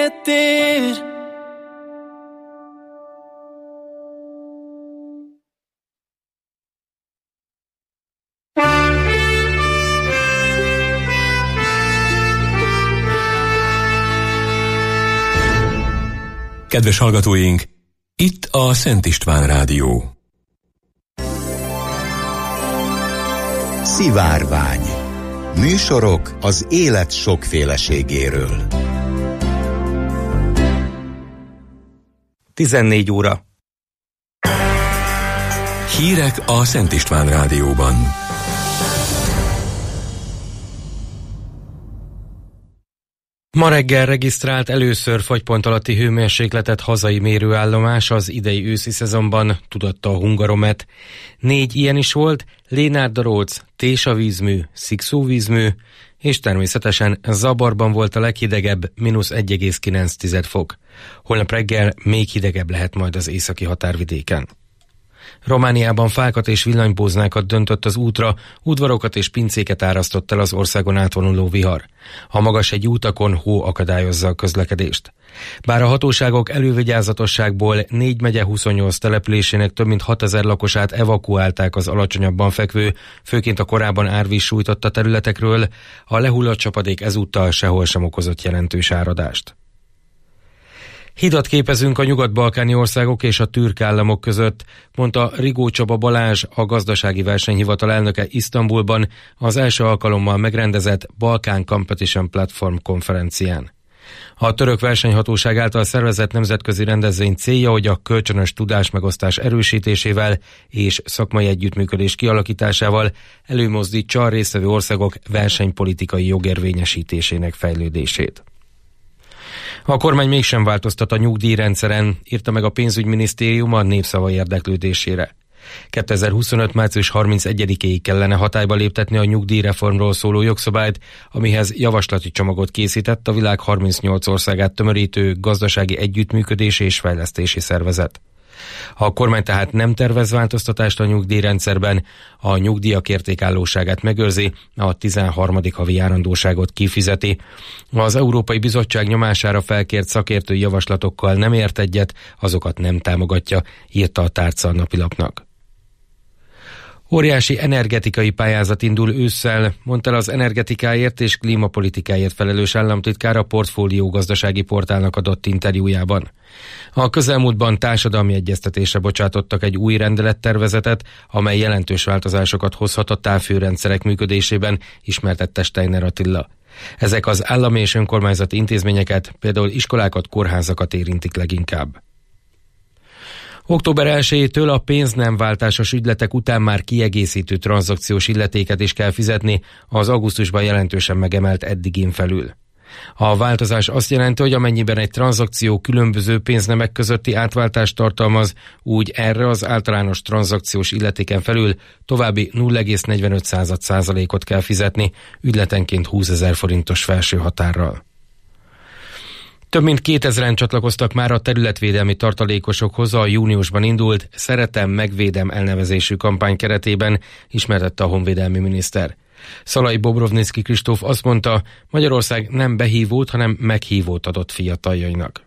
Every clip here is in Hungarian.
derreter. Kedves hallgatóink, itt a Szent István Rádió. Szivárvány. Műsorok az élet sokféleségéről. 14 óra. Hírek a Szent István Rádióban. Ma reggel regisztrált először fagypont alatti hőmérsékletet hazai mérőállomás az idei őszi szezonban, tudatta a Hungaromet. 4 ilyen is volt: Lénárd-a-Róc, Tésa vízmű, Szikszó vízmű, és természetesen Zabarban volt a leghidegebb, -1,9 fok. Holnap reggel még hidegebb lehet majd az északi határvidéken. Romániában fákat és villanypóznákat döntött az útra, udvarokat és pincéket árasztott el az országon átvonuló vihar. A magasegyi utakon hó akadályozza a közlekedést. Bár a hatóságok elővigyázatosságból 4 megye 28 településének több mint 6000 lakosát evakuálták az alacsonyabban fekvő, főként a korábban árvíz sújtotta területekről, a lehullott csapadék ezúttal sehol sem okozott jelentős áradást. Hidat képezünk a nyugat-balkáni országok és a türk államok között, mondta Rigó Csaba Balázs, a Gazdasági Versenyhivatal elnöke Isztambulban az első alkalommal megrendezett Balkán Competition Platform konferencián. A török versenyhatóság által szervezett nemzetközi rendezvény célja, hogy a kölcsönös tudásmegosztás erősítésével és szakmai együttműködés kialakításával előmozdítsa a résztvevő országok versenypolitikai jogérvényesítésének fejlődését. A kormány mégsem változtat a nyugdíjrendszeren, írta meg a pénzügyminisztérium a Népszava érdeklődésére. 2025. március 31-éig kellene hatályba léptetni a nyugdíjreformról szóló jogszabályt, amihez javaslati csomagot készített a világ 38 országát tömörítő Gazdasági Együttműködési és Fejlesztési Szervezet. A kormány tehát nem tervez változtatást a nyugdíjrendszerben, a nyugdíjak értékállóságát megőrzi, a 13. havi járandóságot kifizeti. Az Európai Bizottság nyomására felkért szakértői javaslatokkal nem ért egyet, azokat nem támogatja, írta a Tárca a napilapnak. Óriási energetikai pályázat indul ősszel, mondta el az energetikáért és klímapolitikáért felelős államtitkár a Portfólió gazdasági portálnak adott interjújában. A közelmúltban társadalmi egyeztetésre bocsátottak egy új rendelettervezetet, amely jelentős változásokat hozhat a távhőrendszerek működésében, ismertette Steiner Attila. Ezek az állami és önkormányzati intézményeket, például iskolákat, kórházakat érintik leginkább. Október 1-től a pénznemváltásos ügyletek után már kiegészítő tranzakciós illetéket is kell fizetni, az augusztusban jelentősen megemelt eddigin felül. A változás azt jelenti, hogy amennyiben egy tranzakció különböző pénznemek közötti átváltást tartalmaz, úgy erre az általános tranzakciós illetéken felül további 0,45%-ot kell fizetni, ügyletenként 20 000 forintos felső határral. Több mint 2000-en csatlakoztak már a területvédelmi tartalékosokhoz a júniusban indult Szeretem, megvédem elnevezésű kampány keretében, ismertette a honvédelmi miniszter. Szalai Bobrovnicki Kristóf azt mondta, Magyarország nem behívót, hanem meghívót adott fiataljainak.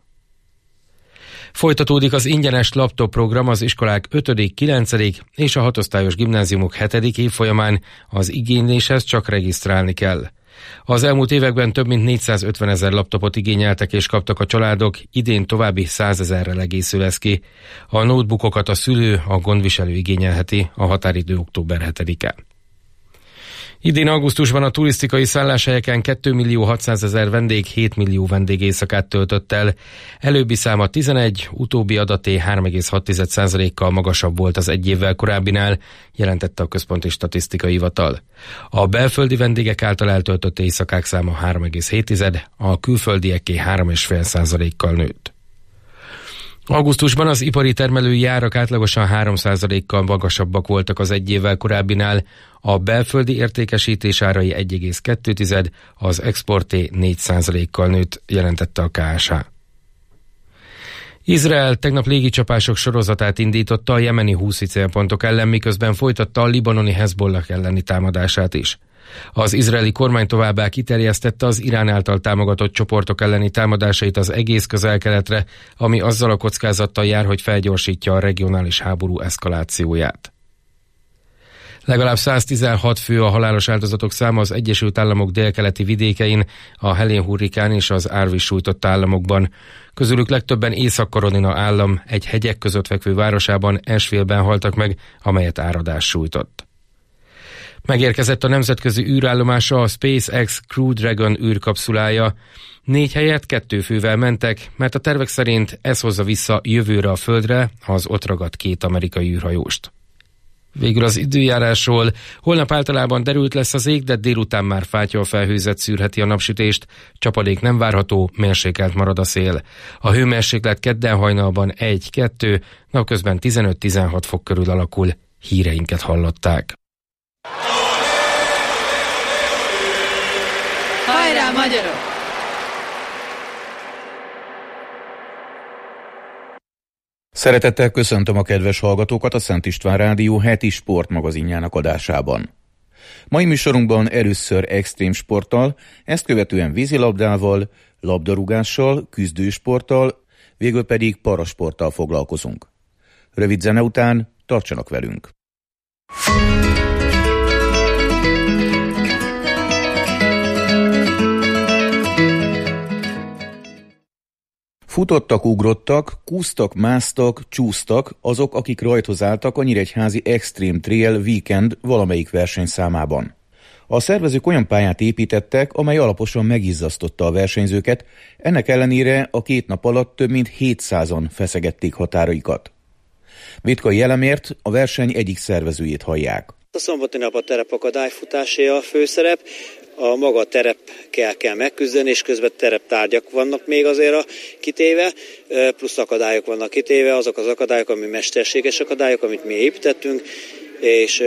Folytatódik az ingyenes laptop program az iskolák 5., 9. és a 6 osztályos gimnáziumok 7. évfolyamán, az igényléshez csak regisztrálni kell. Az elmúlt években több mint 450 000 laptopot igényeltek és kaptak a családok, idén további 100 000-rel egészül ez ki. A notebookokat a szülő, a gondviselő igényelheti, a határidő október 7-e. Idén augusztusban a turisztikai szálláshelyeken 2.600.000 vendég 7 millió vendégéjszakát töltött el. Előbbi száma 11, utóbbi adaté 3,6%-kal magasabb volt az egy évvel korábbinál, jelentette a Központi Statisztikai Hivatal. A belföldi vendégek által eltöltött éjszakák száma 3,7, a külföldieké 3,5%-kal nőtt. Augusztusban az ipari termelői árak átlagosan 3%-kal magasabbak voltak az egy évvel korábbinál, a belföldi értékesítés árai 1,2, az exporté 4%-kal nőtt, jelentette a KSH. Izrael tegnap légicsapások sorozatát indította a jemeni húszi célpontok ellen, miközben folytatta a libanoni Hezbollah elleni támadását is. Az izraeli kormány továbbá kiterjesztette az Irán által támogatott csoportok elleni támadásait az egész Közel-Keletre, ami azzal a kockázattal jár, hogy felgyorsítja a regionális háború eszkalációját. Legalább 116 fő a halálos áldozatok száma az Egyesült Államok délkeleti vidékein, a Helene hurrikán és az Harvey sújtott államokban. Közülük legtöbben Észak-Carolina állam egy hegyek között fekvő városában, Asheville-ben haltak meg, amelyet áradás sújtott. Megérkezett a nemzetközi űrállomása, a SpaceX Crew Dragon űrkapszulája. 4 helyett 2 fővel mentek, mert a tervek szerint ez hozza vissza jövőre a Földre az ott ragadt 2 amerikai űrhajóst. Végül az időjárásról. Holnap általában derült lesz az ég, de délután már fátyolfelhőzet szűrheti a napsütést. Csapadék nem várható, mérsékelt marad a szél. A hőmérséklet kedden hajnalban 1-2, napközben 15-16 fok körül alakul. Híreinket hallották. Hajrá, magyarok! Szeretettel köszöntöm a kedves hallgatókat a Szent István Rádió heti sportmagazinjának adásában. Mai műsorunkban először extrém sporttal, ezt követően vízilabdával, labdarúgással, küzdősporttal, végül pedig parasporttal foglalkozunk. Rövid zene után tartsanak velünk! Futottak, ugrottak, kúztak, másztak, csúsztak azok, akik rajthoz álltak a nyíregyházi Extreme Trail Weekend valamelyik versenyszámában. A szervezők olyan pályát építettek, amely alaposan megizzasztotta a versenyzőket, ennek ellenére a 2 nap alatt több mint 700-an feszegették határaikat. Vitkai Elemért a verseny egyik szervezőjét hallják. A szombati nap a terepakadályfutásé a főszerep. A maga terepkel kell megküzdeni, és közben tereptárgyak vannak még azért kitéve, plusz akadályok vannak kitéve, azok az akadályok, ami mesterséges akadályok, amit mi építettünk, és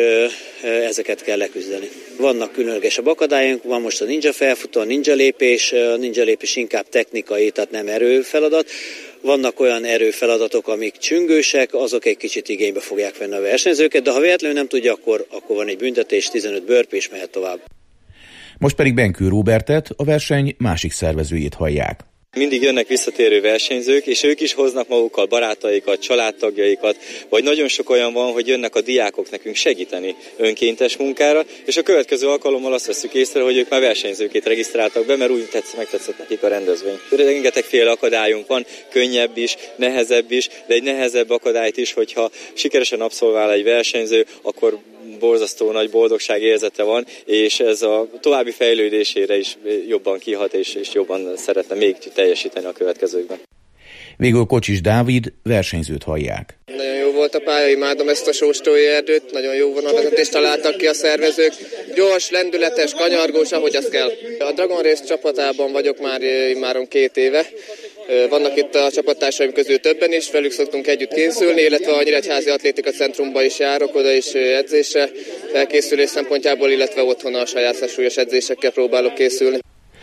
ezeket kell leküzdeni. Vannak különlegesebb akadályok, van most a ninja felfutó, a ninja lépés inkább technikai, tehát nem erőfeladat. Vannak olyan erőfeladatok, amik csüngősek, azok egy kicsit igénybe fogják venni a versenyzőket, de ha véletlenül nem tudja, akkor van egy büntetés, 15 burpee és mehet tovább. Most pedig Benkő Róbertet, a verseny másik szervezőjét hallják. Mindig jönnek visszatérő versenyzők, és ők is hoznak magukkal barátaikat, családtagjaikat, vagy nagyon sok olyan van, hogy jönnek a diákok nekünk segíteni önkéntes munkára, és a következő alkalommal azt veszük észre, hogy ők már versenyzőként regisztráltak be, mert úgy megtetszett nekik a rendezvény. Rengetegféle akadályunk van, könnyebb is, nehezebb is, de egy nehezebb akadályt is, hogyha sikeresen abszolvál egy versenyző, akkor borzasztó nagy boldogság érzete van, és ez a további fejlődésére is jobban kihat, és jobban szeretne még teljesíteni a következőkben. Végül Kocsis Dávid versenyzőt hallják. Nagyon jó volt a pálya, imádom ezt a sóstói erdőt, nagyon jó vonalvezetést találtak ki a szervezők. Gyors, lendületes, kanyargós, ahogy az kell. A Dragon Race csapatában vagyok már 2 éve. Vannak itt a csapattársaim közül többen is, velük szoktunk együtt készülni, illetve a Nyíregyházi Atlétika Centrumba is járok, oda is edzésre, felkészülés szempontjából, illetve otthon a saját súlyos edzésekkel próbálok készülni.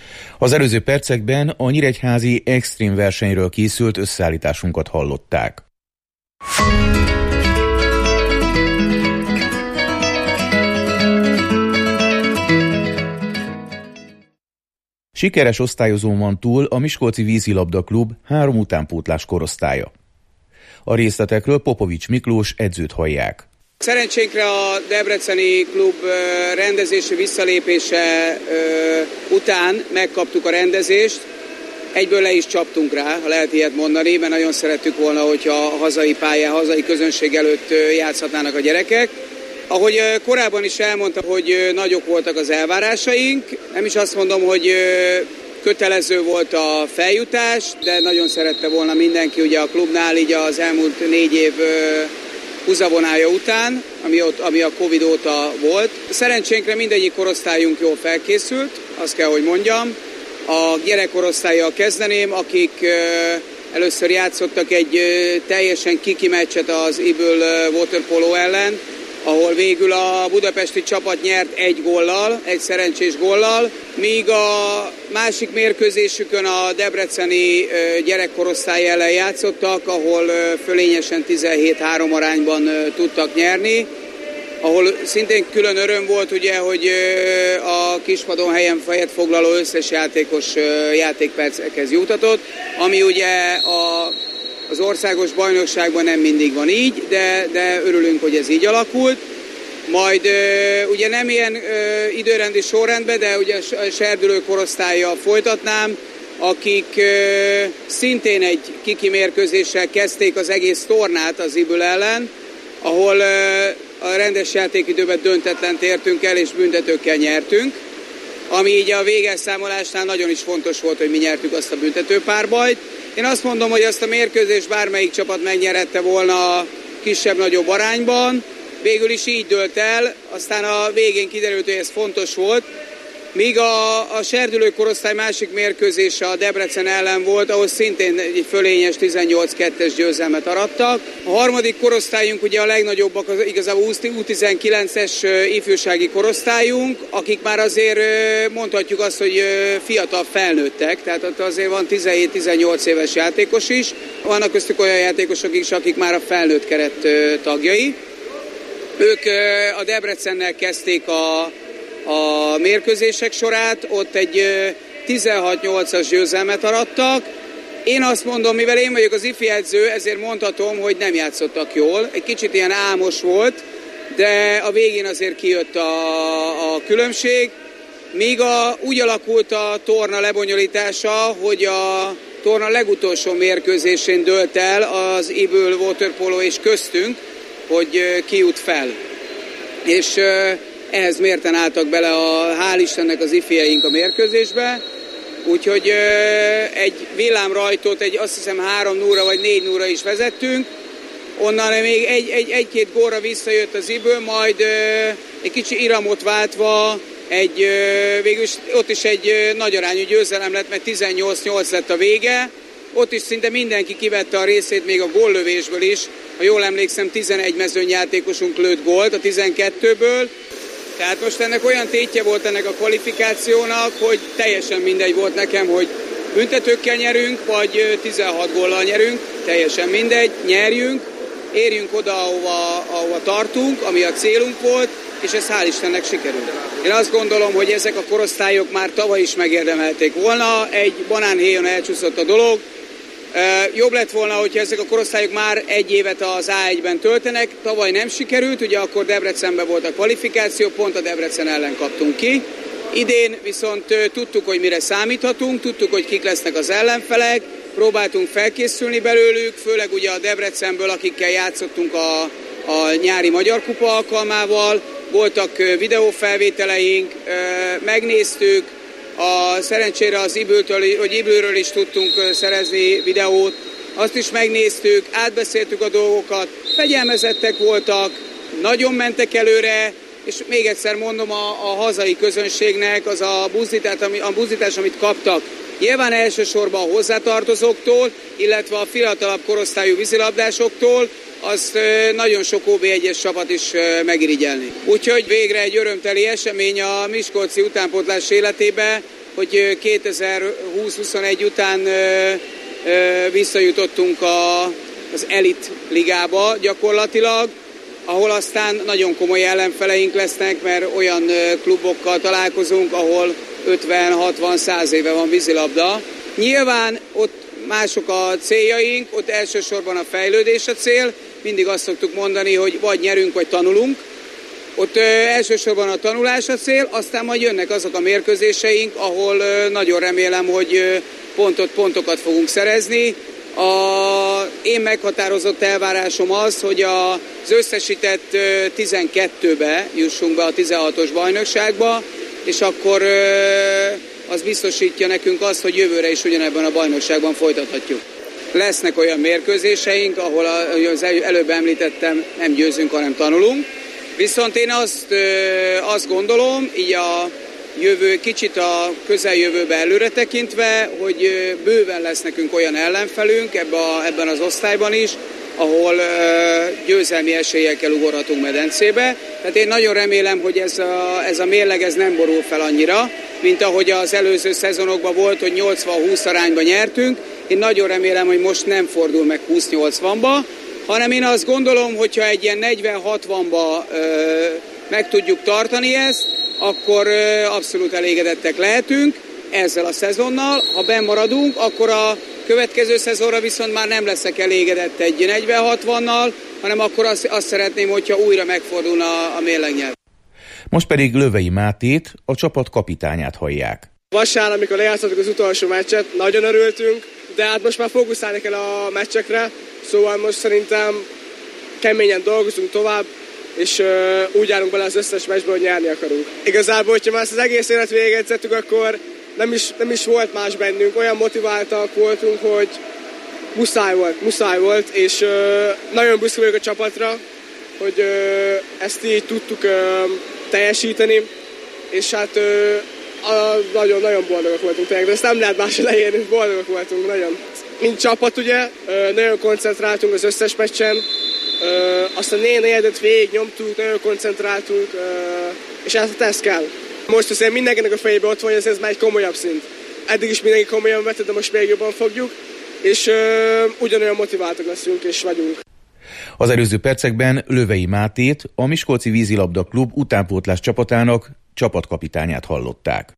Az előző percekben a nyíregyházi extrém versenyről készült összeállításunkat hallották. Sikeres osztályozón van túl a Miskolci Vízilabda Klub 3 utánpótlás korosztálya. A részletekről Popovics Miklós edzőt hallják. Szerencsénkre a debreceni klub rendezési visszalépése után megkaptuk a rendezést, egyből le is csaptunk rá, ha lehet ilyet mondani, mert nagyon szerettük volna, hogyha a hazai pályán, hazai közönség előtt játszhatnának a gyerekek. Ahogy korábban is elmondtam, hogy nagyok voltak az elvárásaink, nem is azt mondom, hogy kötelező volt a feljutás, de nagyon szerette volna mindenki ugye a klubnál így az elmúlt 4 év húzavonája után, ami a Covid óta volt. Szerencsénkre mindegyik korosztályunk jól felkészült, azt kell, hogy mondjam. A gyerekkorosztállyal kezdeném, akik először játszottak egy teljesen kiki meccset az Ibül waterpolo ellen, ahol végül a budapesti csapat nyert 1 góllal, 1 szerencsés góllal, míg a másik mérkőzésükön a debreceni gyerekkorosztály ellen játszottak, ahol fölényesen 17-3 arányban tudtak nyerni, ahol szintén külön öröm volt, ugye, hogy a kispadon helyen fejet foglaló összes játékos játékpercekhez jutatott, ami ugye az országos bajnokságban nem mindig van így, de örülünk, hogy ez így alakult. Majd ugye nem ilyen időrendi sorrendben, de ugye a serdülő korosztállyal folytatnám, akik szintén egy kiki mérkőzéssel kezdték az egész tornát az Ibül ellen, ahol a rendes játékidőben döntetlent értünk el, és büntetőkkel nyertünk, ami így a végelszámolásnál nagyon is fontos volt, hogy mi nyertük azt a büntetőpárbajt. Én azt mondom, hogy azt a mérkőzést bármelyik csapat megnyerette volna kisebb-nagyobb arányban, végül is így dőlt el, aztán a végén kiderült, hogy ez fontos volt, míg a serdülő korosztály másik mérkőzése a Debrecen ellen volt, ahol szintén egy fölényes 18-2-es győzelmet arattak. A harmadik korosztályunk ugye a legnagyobbak, az igazából U19-es ifjúsági korosztályunk, akik már azért mondhatjuk azt, hogy fiatal felnőttek, tehát ott azért van 17-18 éves játékos is. Vannak köztük olyan játékosok is, akik már a felnőtt keret tagjai. Ők a Debrecennel kezdték a mérkőzések sorát, ott egy 16-8-as győzelmet arattak. Én azt mondom, mivel én vagyok az ifi edző, ezért mondhatom, hogy nem játszottak jól. Egy kicsit ilyen álmos volt, de a végén azért kijött a különbség. Míg úgy alakult a torna lebonyolítása, hogy a torna legutolsó mérkőzésén dőlt el az Ibül waterpolo és köztünk, hogy ki jut fel. És ehhez mérten álltak bele hál' Istennek az ifieink a mérkőzésbe, úgyhogy egy villámrajtot, azt hiszem 3-0 vagy 4-0 is vezettünk, onnan még egy-két gólra visszajött az Iből, majd egy kicsi iramot váltva, végülis ott is egy nagy arányú győzelem lett, mert 18-8 lett a vége, ott is szinte mindenki kivette a részét, még a góllövésből is, ha jól emlékszem 11 mezőnyjátékosunk lőtt gólt a 12-ből, tehát most ennek olyan tétje volt ennek a kvalifikációnak, hogy teljesen mindegy volt nekem, hogy büntetőkkel nyerünk, vagy 16 góllal nyerünk, teljesen mindegy, nyerjünk, érjünk oda, ahova tartunk, ami a célunk volt, és ez hál' Istennek sikerült. Én azt gondolom, hogy ezek a korosztályok már tavaly is megérdemelték volna, egy banánhéjon elcsúszott a dolog. Jobb lett volna, hogyha ezek a korosztályok már egy évet az A1-ben töltenek, tavaly nem sikerült, ugye akkor Debrecenben volt a kvalifikáció, pont a Debrecen ellen kaptunk ki. Idén viszont tudtuk, hogy mire számíthatunk, tudtuk, hogy kik lesznek az ellenfelek, próbáltunk felkészülni belőlük, főleg ugye a Debrecenből, akikkel játszottunk a nyári Magyar Kupa alkalmával, voltak videófelvételeink, megnéztük, szerencsére az Ibülről is tudtunk szerezni videót, azt is megnéztük, átbeszéltük a dolgokat, fegyelmezettek voltak, nagyon mentek előre, és még egyszer mondom a hazai közönségnek, az a buzdítás, amit kaptak, nyilván elsősorban a hozzátartozóktól, illetve a fiatalabb korosztályú vízilabdásoktól, azt nagyon sok OB1-es csapat is megirigyelni. Úgyhogy végre egy örömteli esemény a miskolci utánpótlás életébe, hogy 2020-21 után visszajutottunk az elit ligába gyakorlatilag, ahol aztán nagyon komoly ellenfeleink lesznek, mert olyan klubokkal találkozunk, ahol 50-60-100 éve van vízilabda. Nyilván ott mások a céljaink, ott elsősorban a fejlődés a cél, mindig azt szoktuk mondani, hogy vagy nyerünk, vagy tanulunk. Ott elsősorban a tanulás a cél, aztán majd jönnek azok a mérkőzéseink, ahol nagyon remélem, hogy pontokat fogunk szerezni. Én meghatározott elvárásom az, hogy az összesített 12-be jussunk be a 16-os bajnokságba, és akkor az biztosítja nekünk azt, hogy jövőre is ugyanebben a bajnokságban folytathatjuk. Lesznek olyan mérkőzéseink, ahol az előbb említettem, nem győzünk, hanem tanulunk. Viszont én azt gondolom, így a kicsit a közeljövőbe előre tekintve, hogy bőven lesz nekünk olyan ellenfelünk ebben az osztályban is, ahol győzelmi esélyekkel ugorhatunk medencébe. Tehát én nagyon remélem, hogy ez a mérleg ez nem borul fel annyira, mint ahogy az előző szezonokban volt, hogy 80-20 arányban nyertünk. Én nagyon remélem, hogy most nem fordul meg 20-80-ba, hanem én azt gondolom, hogyha egy ilyen 40-60-ba meg tudjuk tartani ezt, akkor abszolút elégedettek lehetünk ezzel a szezonnal. Ha benn maradunk, akkor a következő szezonra viszont már nem leszek elégedett egy 40-60-nal, hanem akkor azt szeretném, hogyha újra megfordulna a mérlegnyelv. Most pedig Lövei Mátét, a csapat kapitányát hallják. Vasárnap, amikor lejátszottuk az utolsó meccset, nagyon örültünk, de hát most már fókuszálni kell a meccsekre, szóval most szerintem keményen dolgozunk tovább, és úgy állunk bele az összes meccsbe, hogy nyerni akarunk. Igazából, hogyha már ezt az egész élet végigedzettük, akkor nem is volt más bennünk, olyan motiváltak voltunk, hogy muszáj volt, és nagyon büszke vagyok a csapatra, hogy ezt így tudtuk teljesíteni, és hát nagyon boldogok voltunk tényleg, de ezt nem lehet máshogy leírni, boldogok voltunk nagyon. Mint csapat ugye, nagyon koncentráltunk az összes meccsen, azt a négyedet végig nyomtuk, nagyon koncentráltunk, és ez kell. Most azért mindenkinek a fejébe ott van, hogy ez már egy komolyabb szint. Eddig is mindenki komolyan vette, de most még jobban fogjuk, és ugyanolyan motiváltak leszünk és vagyunk. Az előző percekben Lövei Mátét, a Miskolci Vízilabda Klub utánpótlás csapatának csapatkapitányát hallották.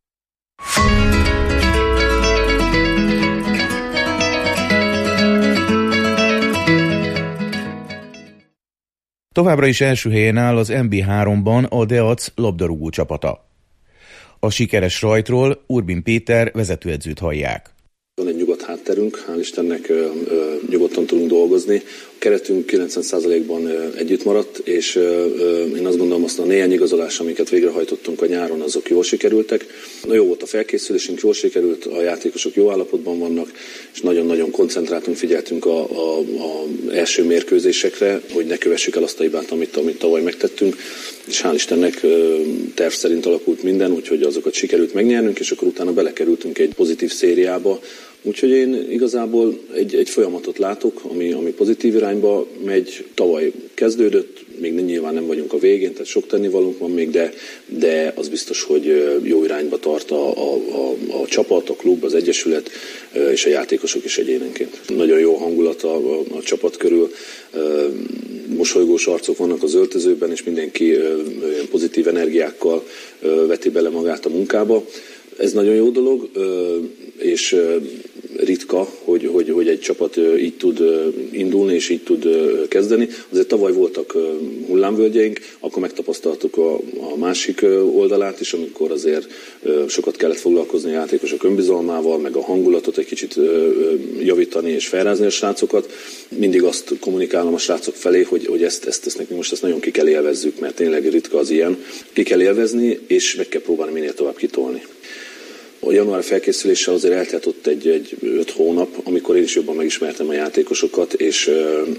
Továbbra is első helyen áll az MB3-ban a Deac labdarúgó csapata. A sikeres rajtról Urbin Péter vezetőedzőt hallják. Van egy nyugodt hátterünk, hál' Istennek nyugodtan tudunk dolgozni. A keretünk 90%-ban együtt maradt, és én azt gondolom, azt a néhány igazolás, amiket végrehajtottunk a nyáron, azok jól sikerültek. Jó volt a felkészülésünk, jól sikerült, a játékosok jó állapotban vannak, és nagyon-nagyon koncentráltunk, figyeltünk a első mérkőzésekre, hogy ne kövessük el azt a hibát, amit tavaly megtettünk, és hál' Istennek terv szerint alakult minden, úgyhogy azokat sikerült megnyernünk, és akkor utána belekerültünk egy pozitív szériába. Úgyhogy én igazából egy folyamatot látok, ami pozitív irányba megy. Tavaly kezdődött, még nyilván nem vagyunk a végén, tehát sok tennivalónk van még, de az biztos, hogy jó irányba tart a csapat, a klub, az egyesület és a játékosok is egyénenként. Nagyon jó hangulat a csapat körül, mosolygós arcok vannak az öltözőben, és mindenki pozitív energiákkal veti bele magát a munkába. Ez nagyon jó dolog, és ritka, hogy egy csapat így tud indulni, és így tud kezdeni. Azért tavaly voltak hullámvölgyeink, akkor megtapasztaltuk a másik oldalát is, amikor azért sokat kellett foglalkozni a játékosok önbizalmával, meg a hangulatot egy kicsit javítani és felrázni a srácokat. Mindig azt kommunikálom a srácok felé, hogy ezt nekünk most ezt nagyon ki kell élvezzük, mert tényleg ritka az ilyen. Ki kell élvezni, és meg kell próbálni minél tovább kitolni. A január felkészüléssel azért eltelt ott egy 5 hónap, amikor én is jobban megismertem a játékosokat, és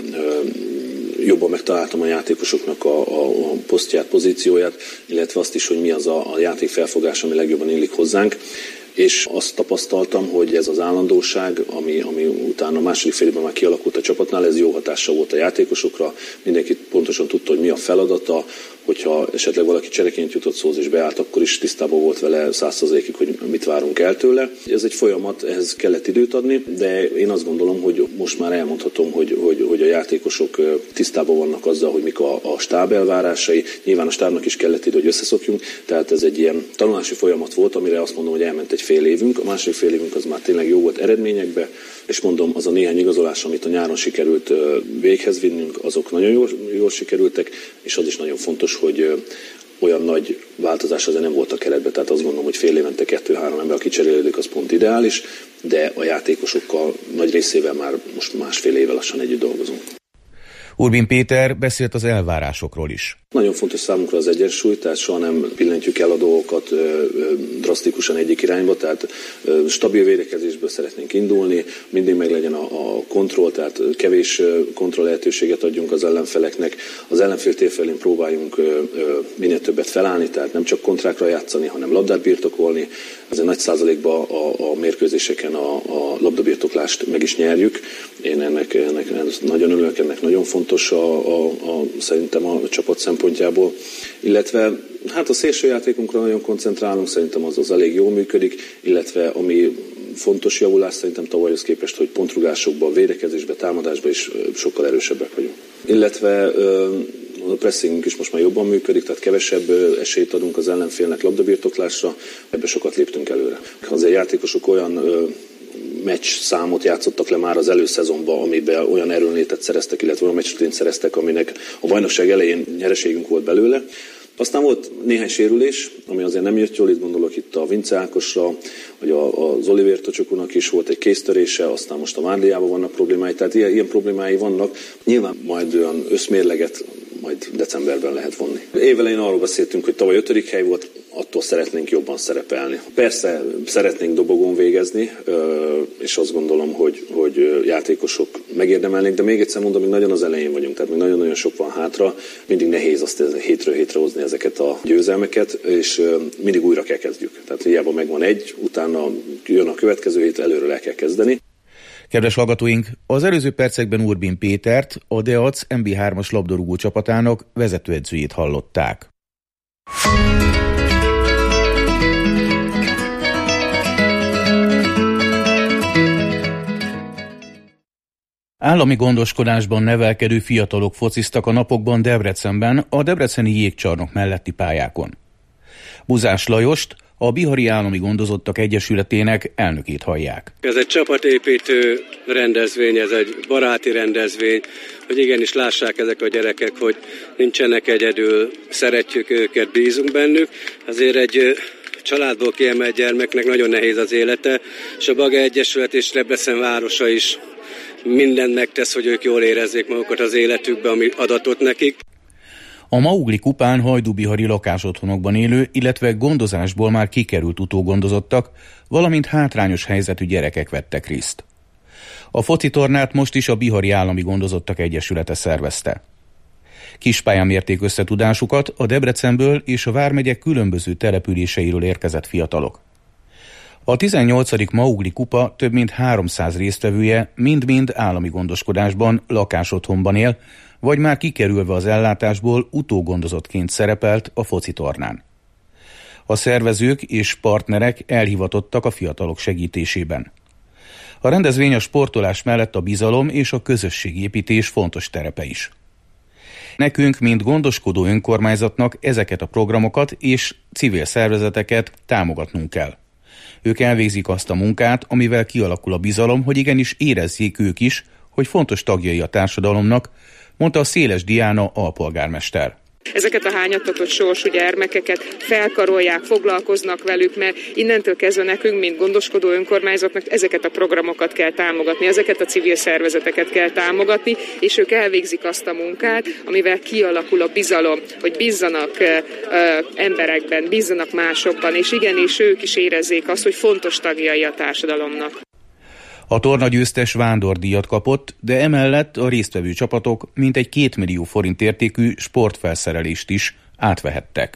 jobban megtaláltam a játékosoknak a posztját, pozícióját, illetve azt is, hogy mi az a játékfelfogás, ami legjobban illik hozzánk. És azt tapasztaltam, hogy ez az állandóság, ami utána a második fél évben már kialakult a csapatnál, ez jó hatással volt a játékosokra. Mindenki pontosan tudta, hogy mi a feladata, hogyha esetleg valaki csereként jutott szóhoz és beállt, akkor is tisztában volt vele 100%-ig, hogy mit várunk el tőle. Ez egy folyamat, ehhez kellett időt adni, de én azt gondolom, hogy most már elmondhatom, hogy a játékosok tisztában vannak azzal, hogy mik a stáb elvárásai. Nyilván a stábnak is kellett idő, hogy összeszokjunk, tehát ez egy ilyen tanulási folyamat volt, amire azt mondom, hogy elment egy fél évünk. A második fél évünk az már tényleg jó volt eredményekbe, és mondom, az a néhány igazolás, amit a nyáron sikerült véghez vinnünk, azok nagyon jól sikerültek, és az is nagyon fontos, hogy olyan nagy változás azért nem volt a keretben, tehát azt gondolom, hogy fél évente 2-3 ember, aki cserélődik, az pont ideális, de a játékosokkal nagy részével már most másfél éve lassan együtt dolgozunk. Urbin Péter beszélt az elvárásokról is. Nagyon fontos számunkra az egyensúly, tehát soha nem pillentjük el a dolgokat drasztikusan egyik irányba, tehát stabil védekezésből szeretnénk indulni, mindig meg legyen a kontroll, tehát kevés kontroll lehetőséget adjunk az ellenfeleknek. Az ellenfél térfelén próbáljunk minél többet felállni, tehát nem csak kontrákra játszani, hanem labdát birtokolni. Azért nagy százalékban a mérkőzéseken a labdabirtoklást meg is nyerjük. Én ennek nagyon örülök, ennek nagyon fontos szerintem a csapat szempontjából. Illetve hát a szélsőjátékunkra nagyon koncentrálunk, szerintem az elég jól működik, illetve ami fontos javulás szerintem tavalyhoz képest, hogy pontrugásokban, védekezésben, támadásban is sokkal erősebbek vagyunk. Illetve a pressingünk is most már jobban működik, tehát kevesebb esélyt adunk az ellenfélnek labdabirtoklásra, ebbe sokat léptünk előre. Azért játékosok olyan meccs számot játszottak le már az előszezonban, amiben olyan erőnlétet szereztek, illetve olyan meccsrutínt szereztek, aminek a bajnokság elején nyereségünk volt belőle. Aztán volt néhány sérülés, ami azért nem jött jól, itt gondolok itt a Vince Ákosra, vagy az Oliver Tocsokúnak is volt egy kéztörése, aztán most a Várliában vannak problémái, tehát ilyen problémái vannak. Nyilván majd olyan összmérleget majd decemberben lehet vonni. Évelején arról beszéltünk, hogy tavaly 5. hely volt, attól szeretnénk jobban szerepelni. Persze szeretnénk dobogón végezni, és azt gondolom, hogy játékosok megérdemelnék, de még egyszer mondom, még nagyon az elején vagyunk, tehát még nagyon-nagyon sok van hátra. Mindig nehéz azt hétről hétre hozni ezeket a győzelmeket, és mindig újra kell kezdjük. Tehát hiába megvan egy, utána jön a következő hét, előről el kell kezdeni. Kedves hallgatóink, az előző percekben Urbin Pétert, a Deac MB3-as labdarúgó csapatának vezetőedzőjét hallották. Állami gondoskodásban nevelkedő fiatalok fociztak a napokban Debrecenben, a debreceni jégcsarnok melletti pályákon. Buzás Lajost, a Bihari Állami Gondozottak Egyesületének elnökét hallják. Ez egy csapatépítő rendezvény, ez egy baráti rendezvény, hogy igenis lássák ezek a gyerekek, hogy nincsenek egyedül, szeretjük őket, bízunk bennük. Azért egy családból kiemelt gyermeknek nagyon nehéz az élete, és a Baga Egyesület és Debrecen városa is mindent megtesz, hogy ők jól érezzék magukat az életükbe, ami adatot nekik. A Maugli kupán hajdúbihari lakásotthonokban élő, illetve gondozásból már kikerült utógondozottak, valamint hátrányos helyzetű gyerekek vettek részt. A focitornát most is a Bihari Állami Gondozottak Egyesülete szervezte. Kispályán mérték összetudásukat a Debrecenből és a vármegyek különböző településeiről érkezett fiatalok. A 18. Maugli kupa több mint 300 résztvevője mind-mind állami gondoskodásban, lakásotthonban él, vagy már kikerülve az ellátásból utógondozottként szerepelt a focitornán. A szervezők és partnerek elhivatottak a fiatalok segítésében. A rendezvény a sportolás mellett a bizalom és a közösségépítés fontos terepe is. Nekünk, mint gondoskodó önkormányzatnak ezeket a programokat és civil szervezeteket támogatnunk kell. Ők elvégzik azt a munkát, amivel kialakul a bizalom, hogy igenis érezzék ők is, hogy fontos tagjai a társadalomnak, mondta a Széles Diana alpolgármester. Ezeket a hányattatott sorsú gyermekeket felkarolják, foglalkoznak velük, mert innentől kezdve nekünk, mint gondoskodó önkormányzatnak ezeket a programokat kell támogatni, ezeket a civil szervezeteket kell támogatni, és ők elvégzik azt a munkát, amivel kialakul a bizalom, hogy bízzanak emberekben, bízzanak másokban, és igenis ők is érezzék azt, hogy fontos tagjai a társadalomnak. A tornagyőztes vándordíjat kapott, de emellett a résztvevő csapatok mintegy 2 millió forint értékű sportfelszerelést is átvehettek.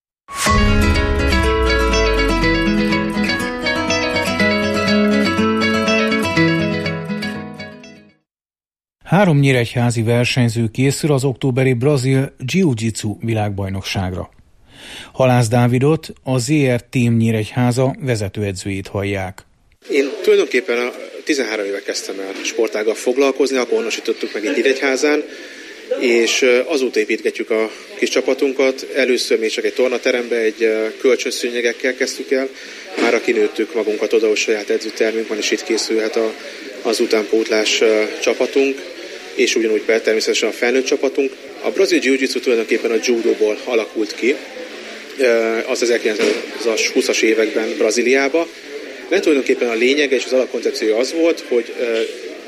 Három nyíregyházi versenyző készül az októberi brazil jiu-jitsu világbajnokságra. Halász Dávidot, a ZR Team Nyíregyháza vezetőedzőjét hallják. Én tulajdonképpen 13 éve kezdtem el sportággal foglalkozni, akkor honosítottuk meg itt Nyíregyházán, és azóta építgetjük a kis csapatunkat. Először még csak egy tornaterembe, egy kölcsönszőnyegekkel kezdtük el, már kinőttük magunkat oda, hogy saját edzőtermünk van, és itt készülhet az utánpótlás csapatunk, és ugyanúgy természetesen a felnőtt csapatunk. A brazil jiu-jitsu tulajdonképpen a judóból alakult ki, az 1920-as években Brazíliába. De tulajdonképpen a lényege és az alapkoncepciója az volt, hogy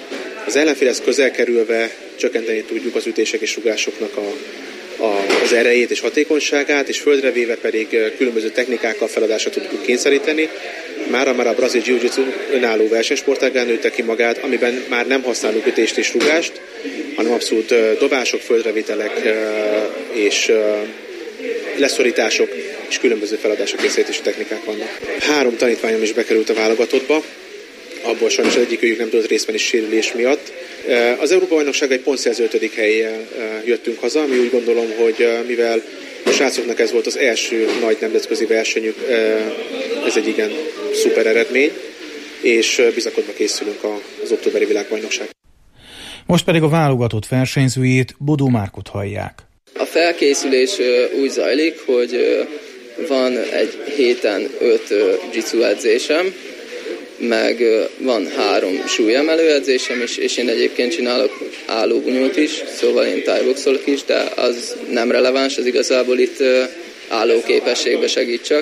Az ellenfélhez közel kerülve csökkenteni tudjuk az ütések és rugásoknak az erejét és hatékonyságát, és földre véve pedig különböző technikákkal feladásra tudjuk kényszeríteni. Mára a brazil jiu-jitsu önálló versenysportággá nőtte ki magát, amiben már nem használunk ütést és rugást, hanem abszolút dobások, földrevitelek és leszorítások és különböző feladások kényszerítési technikák vannak. 3 tanítványom is bekerült a válogatottba, abból sajnos egyikőjük nem tudott részt venni sérülés miatt. Az Európa-bajnokság egy pontszerző 5. hellyel jöttünk haza, ami úgy gondolom, hogy mivel a srácoknak ez volt az első nagy nemzetközi versenyük, ez egy igen szuper eredmény, és bizakodva készülünk az októberi világbajnokság. Most pedig a válogatott versenyzőjét, Bodó Márkot hallják. A felkészülés úgy zajlik, hogy van egy héten 5 jiu-jitsu edzésem, meg van 3 súlyemelő edzésem is, és én egyébként csinálok állóbunyót is, szóval én thai-boxolok is, de az nem releváns, az igazából itt állóképességbe segít csak.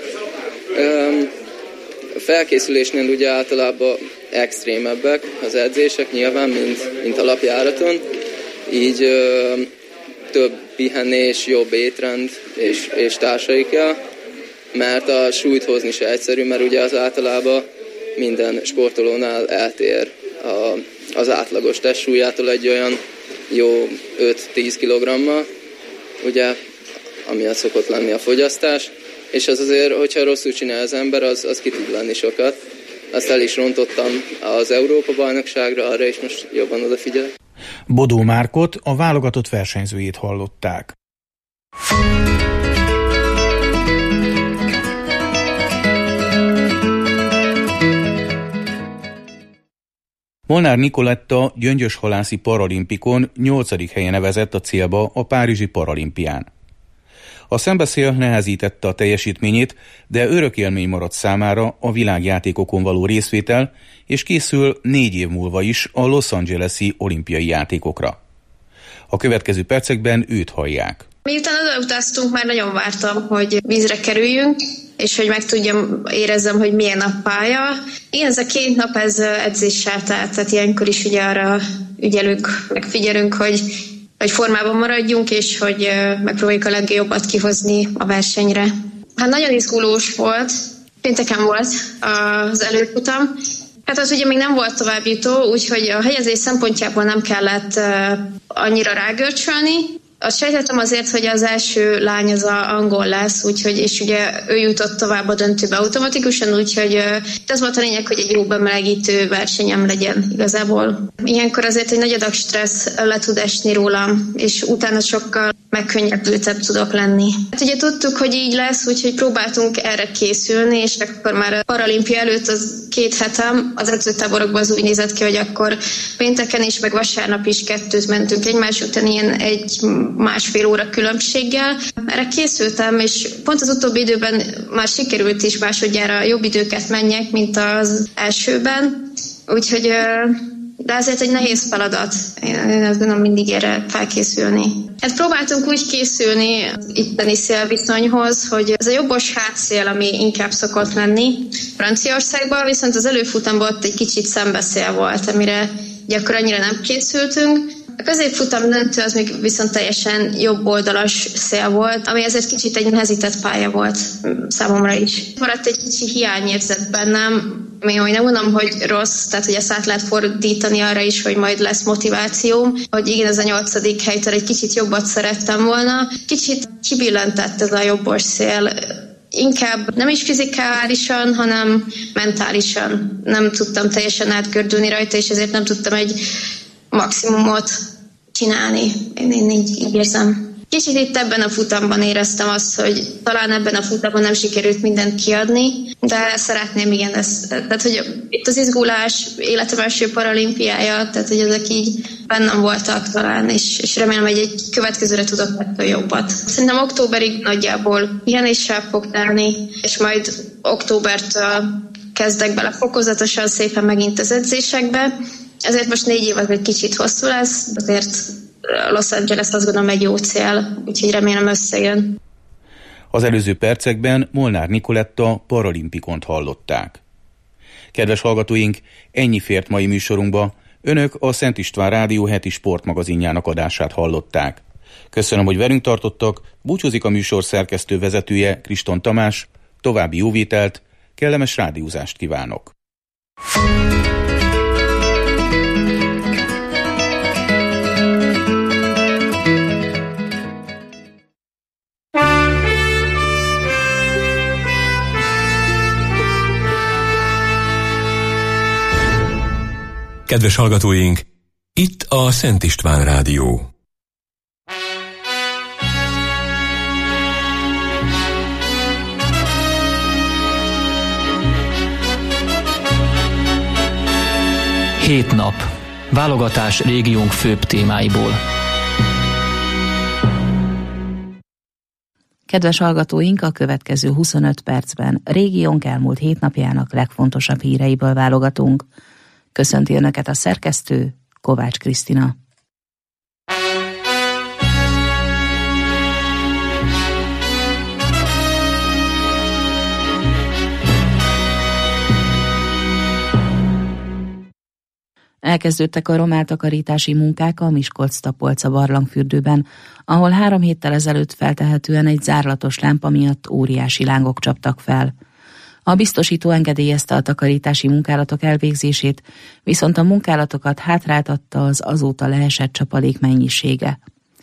A felkészülésnél ugye általában extrémebbek az edzések nyilván, mint alapjáraton, így több pihenés, jobb étrend és társai kell, mert a súlyt hozni se egyszerű, mert ugye az általában minden sportolónál eltér az átlagos testsúlyától egy olyan jó 5-10 kilogrammal, ugye, amiatt szokott lenni a fogyasztás, és az azért, hogyha rosszul csinál az ember, az ki tud lenni sokat. Azt el is rontottam az Európa-bajnokságra, arra is most jobban odafigyelek. Bodó Márkot, a válogatott versenyzőjét hallották. Molnár Nikoletta gyöngyöshalászi paralimpikon 8. helyen nevezett a célba a párizsi paralimpián. A szembeszél nehezítette a teljesítményét, de örök élmény maradt számára a világjátékokon való részvétel, és készül 4 év múlva is a Los Angeles-i olimpiai játékokra. A következő percekben őt hallják. Miután odautaztunk, már nagyon vártam, hogy vízre kerüljünk, és hogy meg tudjam, érezzem, hogy milyen a pálya. Igen, ez a 2 nap ez edzéssel telt, tehát ilyenkor is ugye arra ügyelünk, megfigyelünk, hogy formában maradjunk, és hogy megpróbáljuk a legjobbat kihozni a versenyre. Hát nagyon izgulós volt, pénteken volt az előfutam. Hát az ugye még nem volt továbbjutó, úgyhogy a helyezés szempontjából nem kellett annyira rágörcsölni. Azt sejtettem azért, hogy az első lány az angol lesz, úgyhogy, és ugye ő jutott tovább a döntőbe automatikusan, úgyhogy ez volt a lényeg, hogy egy jó bemelegítő versenyem legyen igazából. Ilyenkor azért egy nagy adag stressz le tud esni rólam, és utána sokkal megkönnyebbültebb tudok lenni. Hát ugye tudtuk, hogy így lesz, úgyhogy próbáltunk erre készülni, és akkor már a paralimpia előtt az 2 hetem az edzőtáborokban az úgy nézett ki, hogy akkor pénteken is, meg vasárnap is 2 mentünk egymás után ilyen 1,5 óra különbséggel. Erre készültem, és pont az utóbbi időben már sikerült is másodjára jobb időket menjek, mint az elsőben. Úgyhogy, de azért egy nehéz feladat. Én azt gondolom mindig erre felkészülni. Hát próbáltunk úgy készülni itteni szélviszonyhoz, hogy ez a jobbos hátszél, ami inkább szokott lenni Franciaországban, viszont az előfutamban ott egy kicsit szembeszél volt, amire gyakran annyira nem készültünk. A középfutam döntő az még viszont teljesen jobb oldalas szél volt, ami azért kicsit egy nehezített pálya volt számomra is. Maradt egy kicsi hiányérzet bennem, ami nem mondom, hogy rossz, tehát hogy ezt át lehet fordítani arra is, hogy majd lesz motivációm, hogy igen, ez a 8. helytől egy kicsit jobbat szerettem volna. Kicsit kibillentett ez a jobbos szél. Inkább nem is fizikálisan, hanem mentálisan. Nem tudtam teljesen átgördülni rajta, és ezért nem tudtam egy maximumot csinálni. Én így érzem. Kicsit itt ebben a futamban éreztem azt, hogy talán ebben a futamban nem sikerült mindent kiadni, de szeretném, igen, tehát hogy itt az izgulás, életem első paralimpiája, tehát hogy ezek így bennem voltak talán, és remélem, hogy egy következőre tudok ettől jobbat. Szerintem októberig nagyjából pihenéssel fog telni, és majd októbertől kezdek bele fokozatosan szépen megint az edzésekbe. Ezért most 4 év az egy kicsit hosszú lesz, azért Los Angeles azt gondolom egy jó cél, úgyhogy remélem összejön. Az előző percekben Molnár Nikoletta paralimpikont hallották. Kedves hallgatóink, ennyi fért mai műsorunkba. Önök a Szent István Rádió heti sportmagazinjának adását hallották. Köszönöm, hogy velünk tartottak, búcsúzik a műsor szerkesztő vezetője, Kriston Tamás, további jó vételt, kellemes rádiózást kívánok! Kedves hallgatóink, itt a Szent István Rádió. Hét nap. Válogatás régiónk főbb témáiból. Kedves hallgatóink, a következő 25 percben régiónk elmúlt 7 napjának legfontosabb híreiből válogatunk. Köszönti Önöket a szerkesztő, Kovács Krisztina. Elkezdődtek a romáltakarítási munkák a Miskolc-Tapolca barlangfürdőben, ahol 3 héttel ezelőtt feltehetően egy zárlatos lámpa miatt óriási lángok csaptak fel. A biztosító engedélyezte a takarítási munkálatok elvégzését, viszont a munkálatokat hátráltatta az azóta leesett csapadék mennyisége.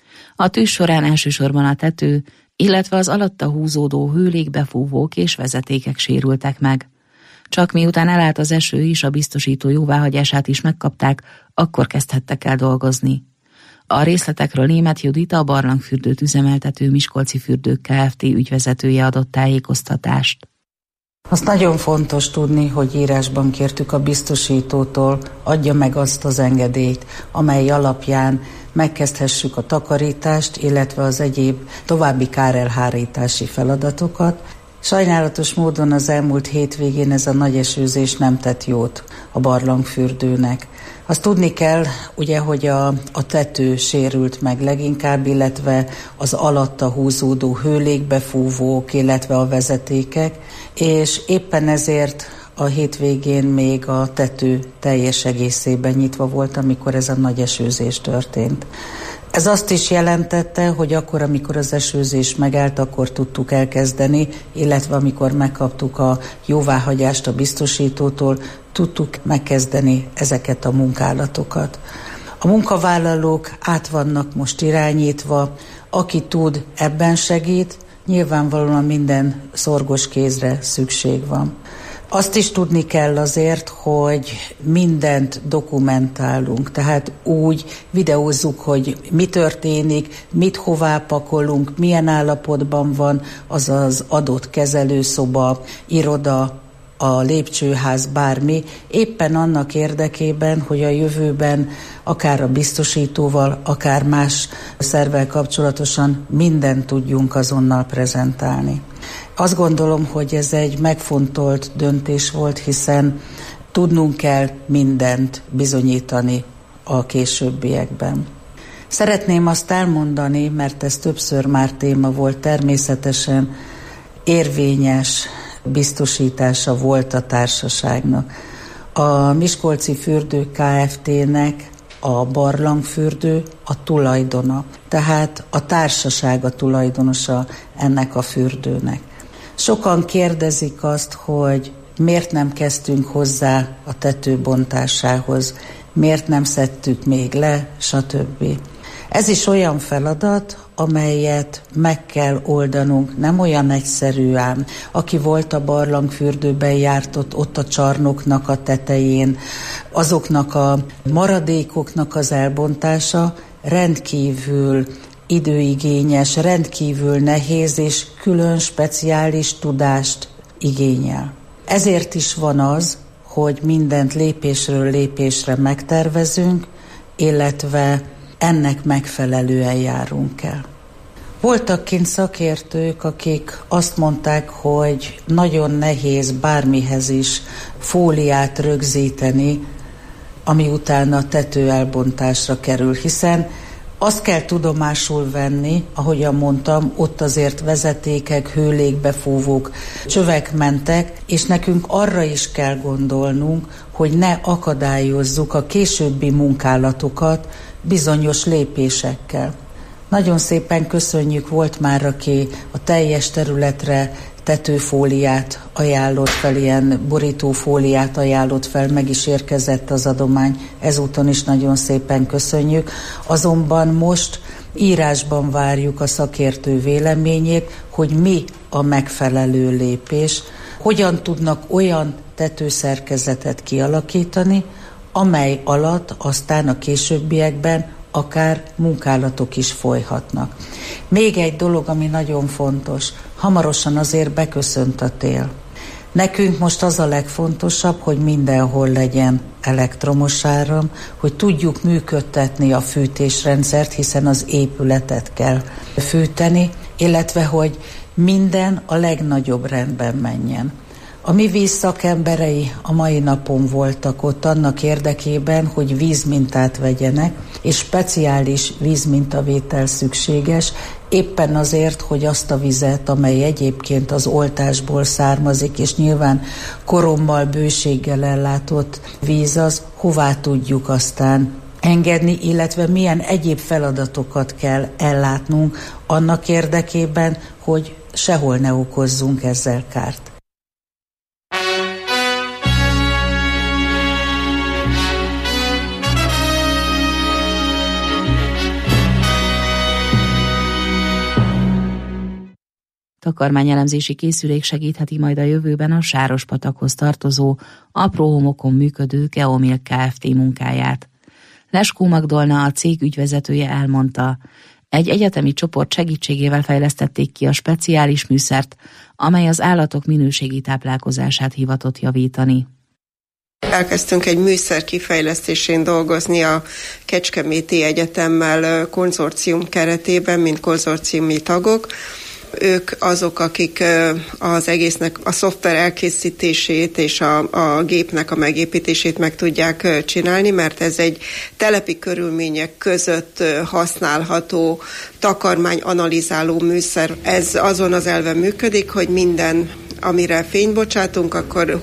A tűz során elsősorban a tető, illetve az alatta húzódó hőlégbefúvók és vezetékek sérültek meg. Csak miután elállt az eső is, a biztosító jóváhagyását is megkapták, akkor kezdhettek el dolgozni. A részletekről Németh Judit, a barlangfürdőt üzemeltető Miskolci Fürdők Kft. Ügyvezetője adott tájékoztatást. Azt nagyon fontos tudni, hogy írásban kértük a biztosítótól, adja meg azt az engedélyt, amely alapján megkezdhessük a takarítást, illetve az egyéb további kárelhárítási feladatokat. Sajnálatos módon az elmúlt hétvégén ez a nagy esőzés nem tett jót a barlangfürdőnek. Azt tudni kell, ugye, hogy a tető sérült meg leginkább, illetve az alatta húzódó hőlégbefúvók, illetve a vezetékek, és éppen ezért a hétvégén még a tető teljes egészében nyitva volt, amikor ez a nagy esőzés történt. Ez azt is jelentette, hogy akkor, amikor az esőzés megállt, akkor tudtuk elkezdeni, illetve amikor megkaptuk a jóváhagyást a biztosítótól, tudtuk megkezdeni ezeket a munkálatokat. A munkavállalók át vannak most irányítva, aki tud, ebben segít, nyilvánvalóan minden szorgos kézre szükség van. Azt is tudni kell azért, hogy mindent dokumentálunk, tehát úgy videózzuk, hogy mi történik, mit hová pakolunk, milyen állapotban van az az adott kezelőszoba, iroda, a lépcsőház, bármi, éppen annak érdekében, hogy a jövőben akár a biztosítóval, akár más szervvel kapcsolatosan mindent tudjunk azonnal prezentálni. Azt gondolom, hogy ez egy megfontolt döntés volt, hiszen tudnunk kell mindent bizonyítani a későbbiekben. Szeretném azt elmondani, mert ez többször már téma volt, természetesen érvényes biztosítása volt a társaságnak. A Miskolci Fürdők Kft.-nek a barlangfürdő a tulajdona, tehát a társaság a tulajdonosa ennek a fürdőnek. Sokan kérdezik azt, hogy miért nem kezdtünk hozzá a tető bontásához, miért nem szedtük még le, stb. Ez is olyan feladat, amelyet meg kell oldanunk, nem olyan egyszerű ám. Aki volt a barlangfürdőben, járt ott a csarnoknak a tetején, azoknak a maradékoknak az elbontása rendkívül időigényes, rendkívül nehéz és külön speciális tudást igényel. Ezért is van az, hogy mindent lépésről lépésre megtervezünk, illetve ennek megfelelően járunk el. Voltak kint szakértők, akik azt mondták, hogy nagyon nehéz bármihez is fóliát rögzíteni, ami utána a tető elbontásra kerül, hiszen Azt kell tudomásul venni, ahogyan mondtam, ott azért vezetékek, hőlégbefúvók, csövek mentek, és nekünk arra is kell gondolnunk, hogy ne akadályozzuk a későbbi munkálatokat bizonyos lépésekkel. Nagyon szépen köszönjük, volt már, aki a teljes területre tetőfóliát ajánlott fel, ilyen borítófóliát ajánlott fel, meg is érkezett az adomány, ezúton is nagyon szépen köszönjük. Azonban most írásban várjuk a szakértő véleményét, hogy mi a megfelelő lépés, hogyan tudnak olyan tetőszerkezetet kialakítani, amely alatt aztán a későbbiekben akár munkálatok is folyhatnak. Még egy dolog, ami nagyon fontos, hamarosan azért beköszönt a tél. Nekünk most az a legfontosabb, hogy mindenhol legyen elektromos áram, hogy tudjuk működtetni a fűtésrendszert, hiszen az épületet kell fűteni, illetve hogy minden a legnagyobb rendben menjen. A mi vízszakemberei a mai napon voltak ott annak érdekében, hogy vízmintát vegyenek, és speciális vízmintavétel szükséges, éppen azért, hogy azt a vizet, amely egyébként az oltásból származik, és nyilván korommal, bőséggel ellátott víz az, hová tudjuk aztán engedni, illetve milyen egyéb feladatokat kell ellátnunk annak érdekében, hogy sehol ne okozzunk ezzel kárt. Takarmányelemzési készülék segítheti majd a jövőben a Sárospatakhoz tartozó, apró homokon működő Geomilk Kft. Munkáját. Leskó Magdolna, a cég ügyvezetője elmondta, egy egyetemi csoport segítségével fejlesztették ki a speciális műszert, amely az állatok minőségi táplálkozását hivatott javítani. Elkezdtünk egy műszer kifejlesztésén dolgozni a Kecskeméti Egyetemmel konzorcium keretében, mint konzorciumi tagok. Ők azok, akik az egésznek a szoftver elkészítését és a gépnek a megépítését meg tudják csinálni, mert ez egy telepi körülmények között használható takarmányanalizáló műszer. Ez azon az elven működik, hogy minden, amire fényt bocsátunk, akkor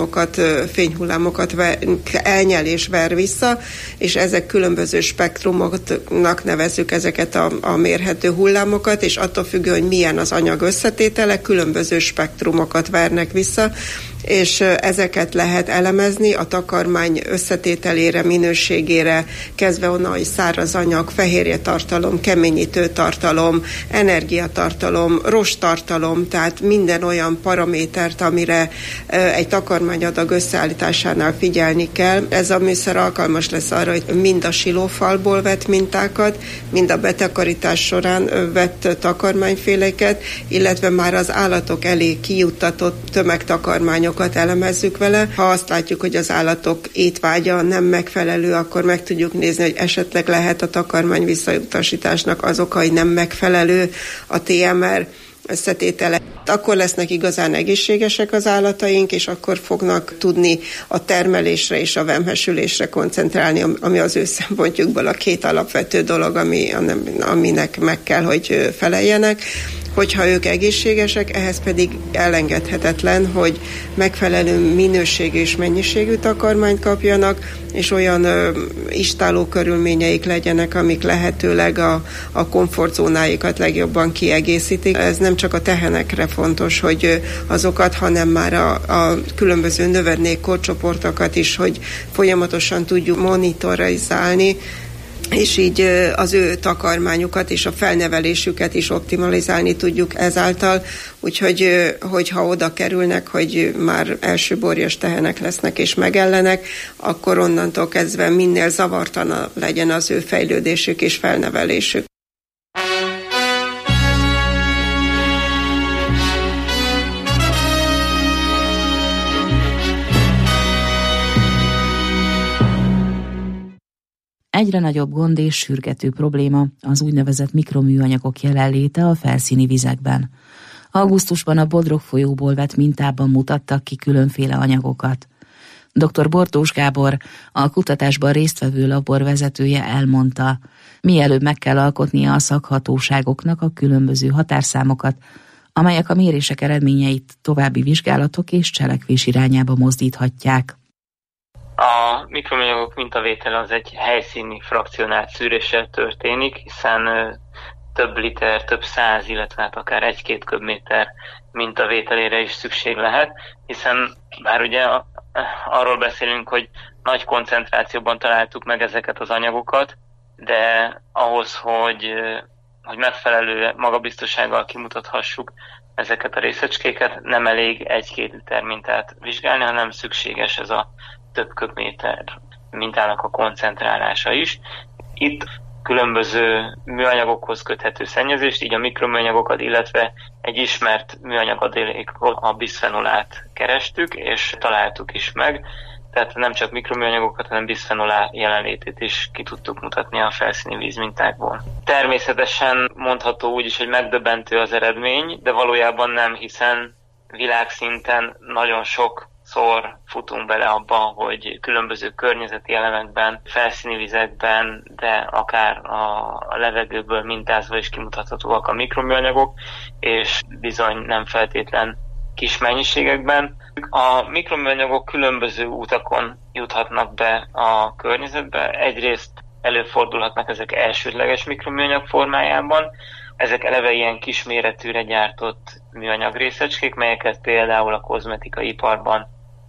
fényhullámokat elnyel és ver vissza, és ezek különböző spektrumoknak nevezzük ezeket a mérhető hullámokat, és attól függő, hogy milyen az anyag összetétele, különböző spektrumokat vernek vissza, és ezeket lehet elemezni a takarmány összetételére, minőségére, kezdve onnan, hogy száraz anyag, fehérjetartalom, keményítő tartalom, energiatartalom, rosttartalom, tehát minden olyan paramétert, amire egy takarmányadag összeállításánál figyelni kell. Ez a műszer alkalmas lesz arra, hogy mind a silófalból vett mintákat, mind a betakarítás során vett takarmányféléket, illetve már az állatok elé kijuttatott tömegtakarmányok elemezzük vele. Ha azt látjuk, hogy az állatok étvágya nem megfelelő, akkor meg tudjuk nézni, hogy esetleg lehet a takarmány visszautasításnak az oka, hogy nem megfelelő a TMR összetétele. Akkor lesznek igazán egészségesek az állataink, és akkor fognak tudni a termelésre és a vemhesülésre koncentrálni, ami az ő szempontjukból a két alapvető dolog, aminek meg kell, hogy feleljenek. Hogyha ők egészségesek, ehhez pedig elengedhetetlen, hogy megfelelő minőségű és mennyiségű takarmányt kapjanak, és olyan istáló körülményeik legyenek, amik lehetőleg a komfortzónáikat legjobban kiegészítik. Ez nem csak a tehenekre fontos, hogy azokat, hanem már a különböző növendék korcsoportokat is, hogy folyamatosan tudjuk monitorizálni, és így az ő takarmányukat és a felnevelésüket is optimalizálni tudjuk ezáltal, úgyhogy hogyha oda kerülnek, hogy már elsőborjas tehenek lesznek és megellenek, akkor onnantól kezdve minél zavartanabb legyen az ő fejlődésük és felnevelésük. Egyre nagyobb gond és sürgető probléma az úgynevezett mikroműanyagok jelenléte a felszíni vizekben. Augusztusban a Bodrog folyóból vett mintában mutattak ki különféle anyagokat. Dr. Bortós Gábor, a kutatásban résztvevő laborvezetője elmondta, mielőbb meg kell alkotnia a szakhatóságoknak a különböző határszámokat, amelyek a mérések eredményeit további vizsgálatok és cselekvés irányába mozdíthatják. A mikroműanyagok mintavétele az egy helyszíni frakcionált szűréssel történik, hiszen több liter, több 100, illetve hát akár 1-2 köbméter mintavételére is szükség lehet, hiszen bár ugye arról beszélünk, hogy nagy koncentrációban találtuk meg ezeket az anyagokat, de ahhoz, hogy megfelelő magabiztossággal kimutathassuk ezeket a részecskéket, nem elég 1-2 liter mintát vizsgálni, hanem szükséges ez a több köbméter mintának a koncentrálása is. Itt különböző műanyagokhoz köthető szennyezést, így a mikroműanyagokat, illetve egy ismert műanyagadalékot, a bisphenolát kerestük, és találtuk is meg. Tehát nem csak mikroműanyagokat, hanem bisphenolá jelenlétét is ki tudtuk mutatni a felszíni vízmintákból. Természetesen mondható úgy is, hogy megdöbbentő az eredmény, de valójában nem, hiszen világszinten nagyon sokszor futunk bele abba, hogy különböző környezeti elemekben, felszíni vizekben, de akár a levegőből mintázva is kimutathatóak a mikroműanyagok, és bizony nem feltétlen kis mennyiségekben. A mikroműanyagok különböző utakon juthatnak be a környezetbe. Egyrészt előfordulhatnak ezek elsődleges mikroműanyag formájában. Ezek eleve ilyen kisméretűre gyártott műanyagrészecskék, melyeket például a kozmetikai iparban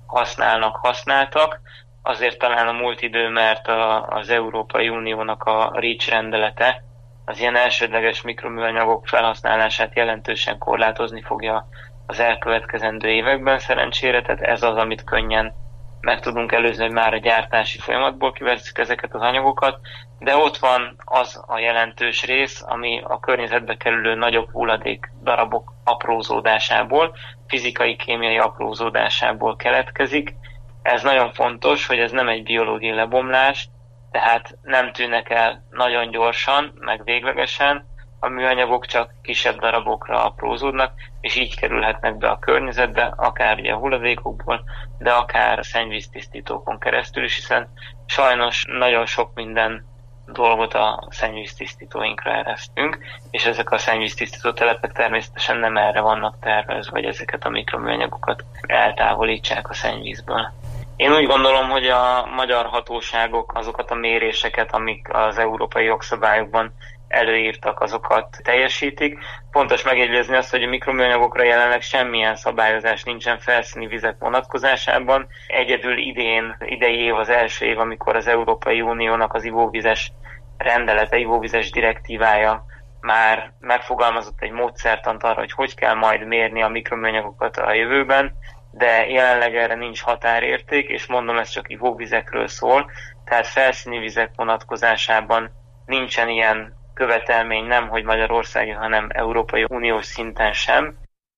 használtak. Azért talán a múlt idő, mert az Európai Uniónak a REACH rendelete az ilyen elsődleges mikroműanyagok felhasználását jelentősen korlátozni fogja az elkövetkezendő években szerencsére, tehát ez az, amit könnyen meg tudunk előzni, hogy már a gyártási folyamatból kivesszük ezeket az anyagokat, de ott van az a jelentős rész, ami a környezetbe kerülő nagyobb hulladék darabok aprózódásából, fizikai-kémiai aprózódásából keletkezik. Ez nagyon fontos, hogy ez nem egy biológiai lebomlás, tehát nem tűnnek el nagyon gyorsan, meg véglegesen, a műanyagok csak kisebb darabokra aprózódnak, és így kerülhetnek be a környezetbe, akár ugye a hulladékokból, de akár a szennyvíztisztítókon keresztül is, hiszen sajnos nagyon sok minden dolgot a szennyvíztisztítóinkra eresztünk, és ezek a szennyvíztisztító telepek természetesen nem erre vannak tervezve, hogy ezeket a mikroműanyagokat eltávolítsák a szennyvízből. Én úgy gondolom, hogy a magyar hatóságok azokat a méréseket, amik az európai jogszabályokban előírtak, azokat teljesítik. Fontos megjegyezni azt, hogy a mikroműanyagokra jelenleg semmilyen szabályozás nincsen felszíni vizek vonatkozásában. Egyedül idei év az első év, amikor az Európai Uniónak az ivóvizes rendelete, ivóvizes direktívája már megfogalmazott egy módszertant arra, hogy kell majd mérni a mikroműanyagokat a jövőben, de jelenleg erre nincs határérték, és mondom, ez csak ivóvizekről szól, tehát felszíni vizek vonatkozásában nincsen ilyen követelmény, nem hogy magyarországi, hanem Európai Uniós szinten sem.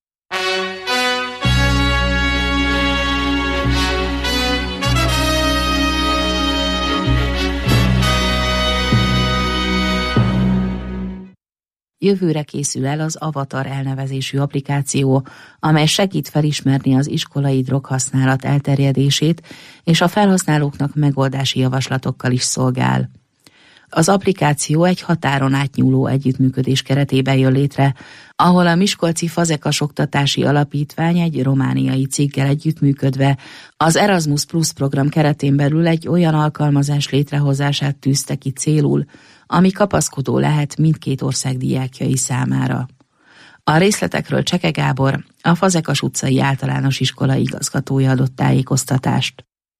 Jövőre készül el az Avatar elnevezésű applikáció, amely segít felismerni az iskolai droghasználat elterjedését, és a felhasználóknak megoldási javaslatokkal is szolgál. Az applikáció egy határon átnyúló együttműködés keretében jön létre, ahol a Miskolci Fazekas Oktatási Alapítvány egy romániai céggel együttműködve az Erasmus Plus program keretén belül egy olyan alkalmazás létrehozását tűzte ki célul, ami kapaszkodó lehet mindkét ország diákjai számára. A részletekről Cseke Gábor, a Fazekas utcai általános iskola igazgatója adott tájékoztatást.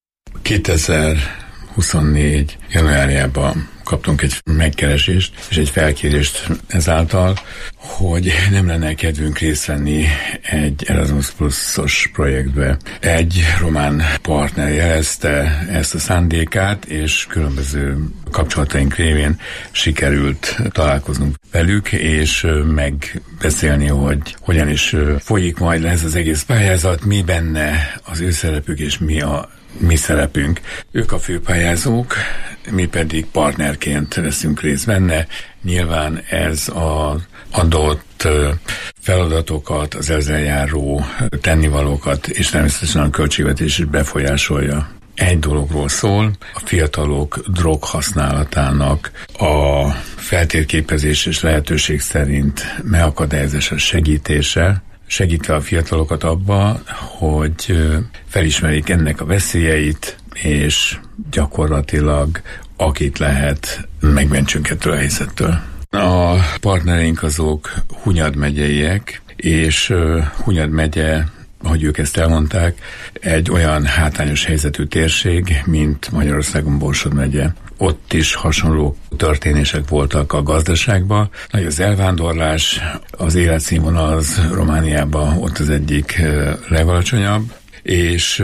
2024. januárjában kaptunk egy megkeresést és egy felkérést ezáltal, hogy nem lenne kedvünk részt venni egy Erasmus Plus-os projektbe. Egy román partner jelezte ezt a szándékát, és különböző kapcsolataink révén sikerült találkoznunk velük, és megbeszélni, hogy hogyan is folyik majd ez az egész pályázat, mi benne az ő szerepük, és mi szerepünk. Ők a főpályázók, mi pedig partnerként veszünk részt benne. Nyilván ez az adott feladatokat, az ezzel járó tennivalókat és természetesen a költségvetés is befolyásolja. egy dologról szól, a fiatalok droghasználatának a feltérképezés és lehetőség szerint megakadályozása, segítése, segítve a fiatalokat abba, hogy felismerik ennek a veszélyeit, és gyakorlatilag akit lehet, megmentsünk ettől a helyzettől. A partnereink azok Hunyad megyeiek, és Hunyad megye, ahogy ők ezt elmondták, egy olyan hátrányos helyzetű térség, mint Magyarországon Borsod megye. Ott is hasonló történések voltak a gazdaságban. Nagy az elvándorlás, az életszínvonal az Romániában ott az egyik legalacsonyabb, és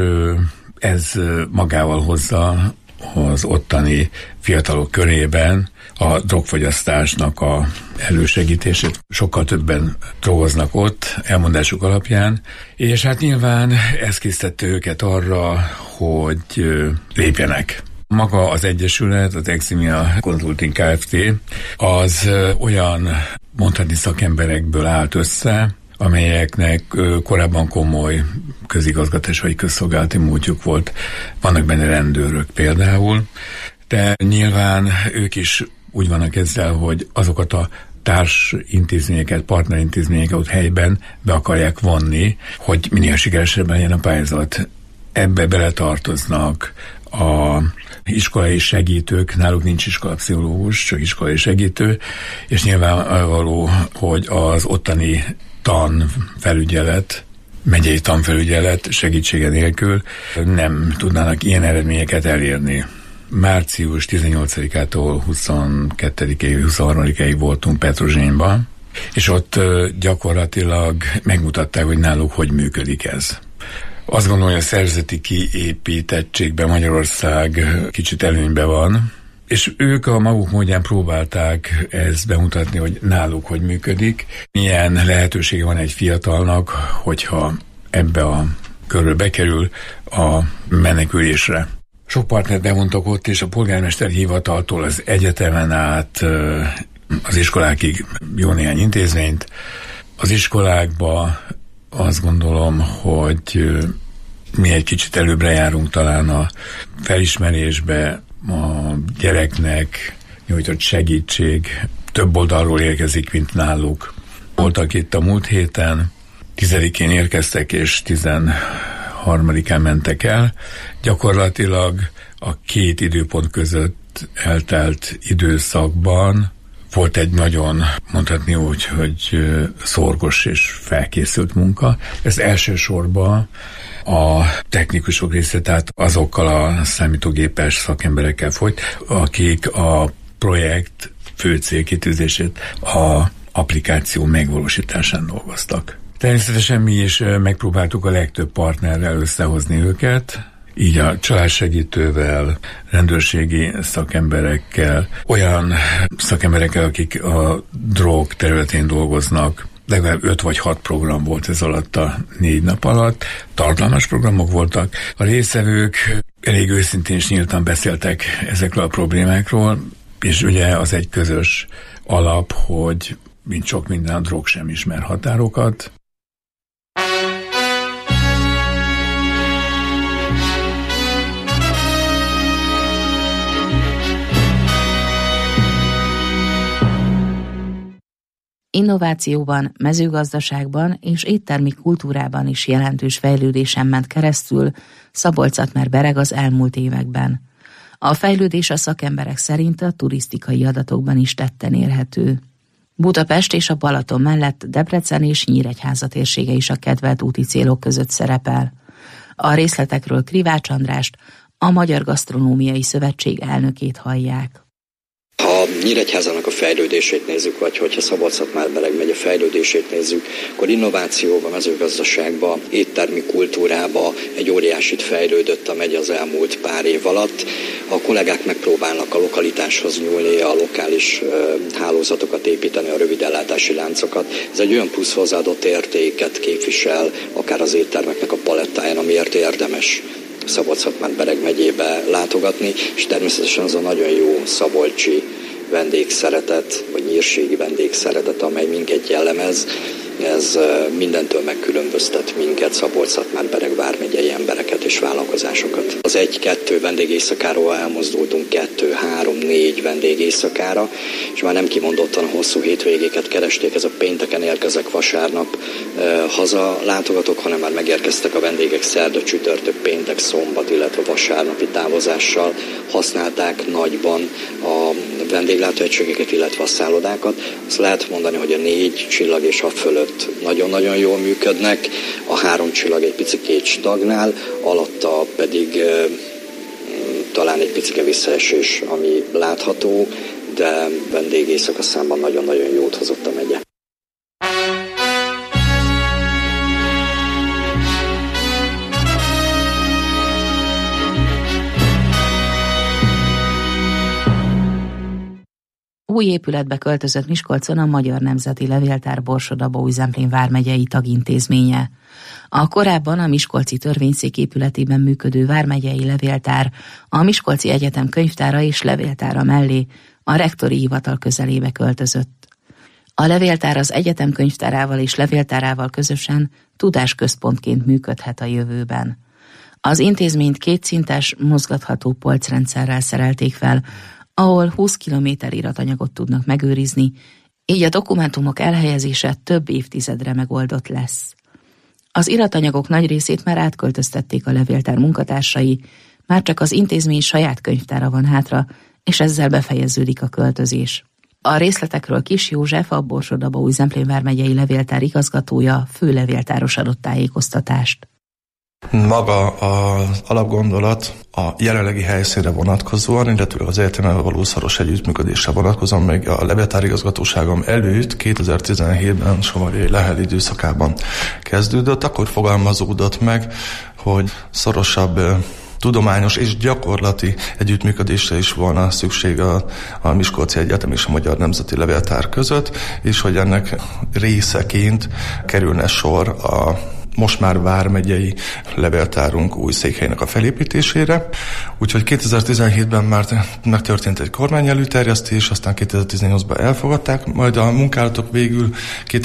ez magával hozza az ottani fiatalok körében a drogfogyasztásnak a elősegítését. Sokkal többen drogoznak ott, elmondásuk alapján, és hát nyilván ez késztette őket arra, hogy lépjenek. Maga az egyesület, az Eximia Consulting Kft. Az olyan, mondhatni, szakemberekből állt össze, amelyeknek korábban komoly közigazgatás vagy közszolgálati múltjuk volt. Vannak benne rendőrök például, de nyilván ők is úgy vannak ezzel, hogy azokat a társintézményeket, partnerintézményeket ott helyben be akarják vonni, hogy minél sikeresebben legyen a pályázat. Ebbe beletartoznak a iskolai segítők, náluk nincs iskolapszichológus, csak iskolai segítő, és nyilvánvaló, hogy az ottani tanfelügyelet, megyei tanfelügyelet segítsége nélkül nem tudnának ilyen eredményeket elérni. Március 18-ától 22-ig, 23-ig voltunk Petrozsényban, és ott gyakorlatilag megmutatták, hogy náluk hogy működik ez. Azt gondolom, hogy a szervezeti kiépítettségben Magyarország kicsit előnyben van, és ők a maguk módján próbálták ezt bemutatni, hogy náluk hogy működik. Milyen lehetősége van egy fiatalnak, hogyha ebbe a körbe bekerül a menekülésre. Sok partnert bevontak ott, és a polgármesteri hivataltól az egyetemen át az iskolákig jó néhány intézményt. Az iskolákba azt gondolom, hogy mi egy kicsit előbbre járunk talán a felismerésbe, a gyereknek nyújtott segítség több oldalról érkezik, mint náluk. Voltak itt a múlt héten, 10-én érkeztek, és 13-án mentek el. Gyakorlatilag a két időpont között eltelt időszakban volt egy nagyon, mondhatni úgy, hogy szorgos és felkészült munka. Ez elsősorban a technikusok része, tehát azokkal a számítógépes szakemberekkel folyt, akik a projekt fő célkitűzését, a applikáció megvalósításán dolgoztak. Természetesen mi is megpróbáltuk a legtöbb partnerrel összehozni őket, így a családsegítővel, rendőrségi szakemberekkel, olyan szakemberekkel, akik a drog területén dolgoznak. Legalább 5 vagy 6 program volt ez alatt a 4 nap alatt. Tartalmas programok voltak. A résztvevők elég őszintén és nyíltan beszéltek ezekről a problémákról, és ugye az egy közös alap, hogy mint sok minden, a drog sem ismer határokat. Innovációban, mezőgazdaságban és éttermi kultúrában is jelentős fejlődésen ment keresztül Szabolcs-Szatmár-Bereg az elmúlt években. A fejlődés a szakemberek szerint a turisztikai adatokban is tetten érhető. Budapest és a Balaton mellett Debrecen és Nyíregyháza térsége is a kedvelt úti célok között szerepel. A részletekről Krivács Andrást, a Magyar Gasztronómiai Szövetség elnökét hallják. Ha Nyíregyházának a fejlődését nézzük, vagy hogyha Szabolcs-Szatmár-Bereg megye fejlődését nézzük, akkor innovációban, mezőgazdaságban, éttermi kultúrában egy óriásit fejlődött a megye az elmúlt pár év alatt. A kollégák megpróbálnak a lokalitáshoz nyúlni, a lokális hálózatokat építeni, a rövid ellátási láncokat. Ez egy olyan plusz hozzáadott értéket képvisel, akár az éttermeknek a palettáján, amiért érdemes Szabolcs-Szatmár-Bereg megyébe látogatni, és természetesen az a nagyon jó szabolcsi vendégszeretet, vagy nyírségi vendégszeretet, amely minket jellemez, ez mindentől megkülönböztet minket, Szabolcs-Szatmár-Bereg vármegyei embereket és vállalkozásokat. Az 1-2 vendégészakáról elmozdultunk 2, 3, 4 vendégészakára, és már nem kimondottan hosszú hétvégéket keresték, ez a pénteken érkezek, vasárnap haza látogatok, hanem már megérkeztek a vendégek szerda, csütörtök, péntek, szombat, illetve vasárnapi távozással, használták nagyban a vendéglátóegységeket, illetve a szállodákat. Azt lehet mondani, hogy a 4 csillag és a fölött nagyon-nagyon jól működnek, a 3 csillag egy picikét stagnál, alatta pedig talán egy picike visszaesés, ami látható, de vendégészaka számban nagyon-nagyon jót hozott a megye. Új épületbe költözött Miskolcon a Magyar Nemzeti Levéltár Borsod-Abaúj-Zemplén vármegyei tagintézménye. A korábban a Miskolci Törvényszék épületében működő vármegyei levéltár a Miskolci Egyetem könyvtára és levéltára mellé a rektori hivatal közelébe költözött. A levéltár az egyetem könyvtárával és levéltárával közösen tudásközpontként működhet a jövőben. Az intézményt 2 szintes, mozgatható polcrendszerrel szerelték fel, ahol 20 kilométer iratanyagot tudnak megőrizni, így a dokumentumok elhelyezése több évtizedre megoldott lesz. Az iratanyagok nagy részét már átköltöztették a levéltár munkatársai, már csak az intézmény saját könyvtára van hátra, és ezzel befejeződik a költözés. A részletekről Kis József, a Borsod-Abaúj-Zemplén vármegyei levéltár igazgatója, főlevéltáros adott tájékoztatást. Maga az alapgondolat a jelenlegi helyszínre vonatkozóan, illetve az egyetemmel való szoros együttműködésre vonatkozóan még a levéltár igazgatóságom előtt 2017-ben Somorjai Lehel időszakában kezdődött, akkor fogalmazódott meg, hogy szorosabb tudományos és gyakorlati együttműködésre is volna szükség a Miskolci Egyetem és a Magyar Nemzeti Levéltár között, és hogy ennek részeként kerülne sor a most már vármegyei levéltárunk új székhelyének a felépítésére. Úgyhogy 2017-ben már megtörtént egy kormányelőterjesztés, aztán 2018-ban elfogadták, majd a munkálatok végül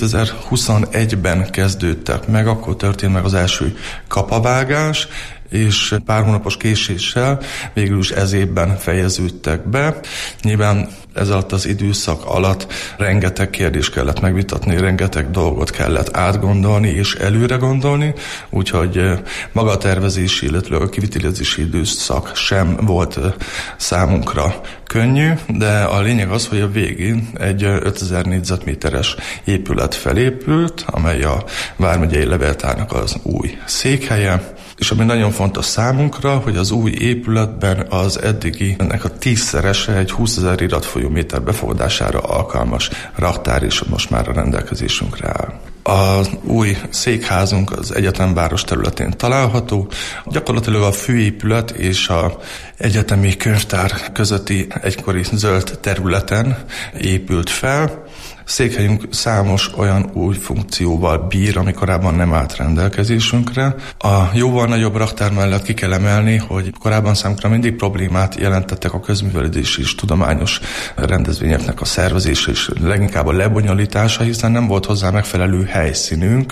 2021-ben kezdődtek meg, akkor történt meg az első kapavágás, és pár hónapos késéssel végül is ez évben fejeződtek be. Nyilván ez alatt az időszak alatt rengeteg kérdést kellett megvitatni, rengeteg dolgot kellett átgondolni és előre gondolni, úgyhogy maga a tervezési, illetve a kivitelezési időszak sem volt számunkra könnyű, de a lényeg az, hogy a végén egy 5000 négyzetméteres épület felépült, amely a vármegyei levéltárnak az új székhelye, és ami nagyon fontos számunkra, hogy az új épületben az eddigi ennek a 10-szerese egy 20 000 iratfolyóméter befogadására alkalmas raktár is most már a rendelkezésünkre áll. Az új székházunk az egyetemváros területén található. Gyakorlatilag a főépület és az egyetemi könyvtár közötti egykori zöld területen épült fel. Székhelyünk számos olyan új funkcióval bír, ami korábban nem állt rendelkezésünkre. A jóval nagyobb raktár mellett ki kell emelni, hogy korábban számunkra mindig problémát jelentettek a közművelődési és tudományos rendezvényeknek a szervezése és leginkább a lebonyolítása, hiszen nem volt hozzá megfelelő helyszínünk.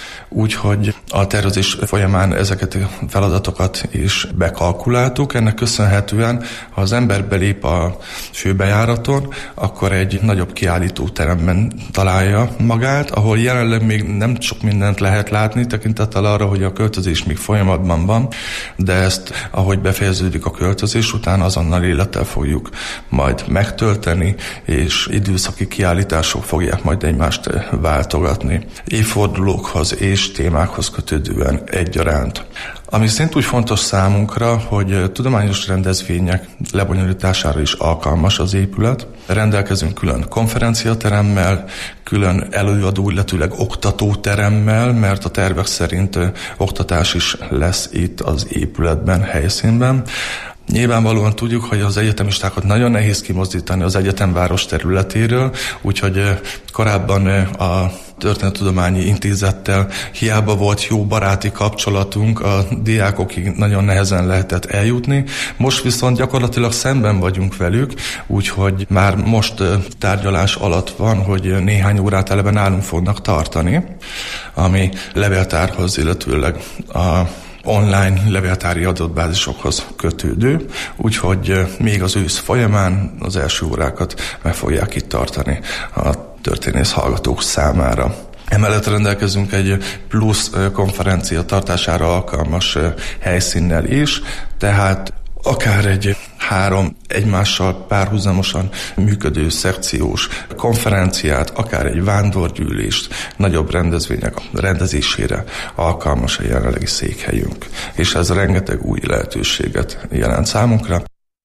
Úgyhogy a tervezés folyamán ezeket a feladatokat is bekalkuláltuk. Ennek köszönhetően, ha az ember belép a főbejáraton, akkor egy nagyobb kiállítóteremben találja magát, ahol jelenleg még nem sok mindent lehet látni, tekintettel arra, hogy a költözés még folyamatban van, de ezt, ahogy befejeződik a költözés után, azonnal élettel fogjuk majd megtölteni, és időszaki kiállítások fogják majd egymást váltogatni. Évfordulókhoz és témákhoz kötődően egyaránt. Ami szintúgy fontos számunkra, hogy tudományos rendezvények lebonyolítására is alkalmas az épület. Rendelkezünk külön konferenciateremmel, külön előadó, illetőleg oktatóteremmel, mert a tervek szerint oktatás is lesz itt az épületben, helyszínben. Nyilvánvalóan tudjuk, hogy az egyetemistákat nagyon nehéz kimozdítani az egyetemváros területéről, úgyhogy korábban a Történettudományi Intézettel hiába volt jó baráti kapcsolatunk, a diákokig nagyon nehezen lehetett eljutni. Most viszont gyakorlatilag szemben vagyunk velük, úgyhogy már most tárgyalás alatt van, hogy néhány órát eleve nálunk fognak tartani, ami levéltárhoz, illetőleg a online levéltári adatbázisokhoz kötődő, úgyhogy még az ősz folyamán az első órákat meg fogják itt tartani a történész hallgatók számára. Emellett rendelkezünk egy plusz konferencia tartására alkalmas helyszínnel is, tehát akár egy 3 egymással párhuzamosan működő szekciós konferenciát, akár egy vándorgyűlést, nagyobb rendezvények rendezésére alkalmas a jelenlegi székhelyünk. És ez rengeteg új lehetőséget jelent számunkra.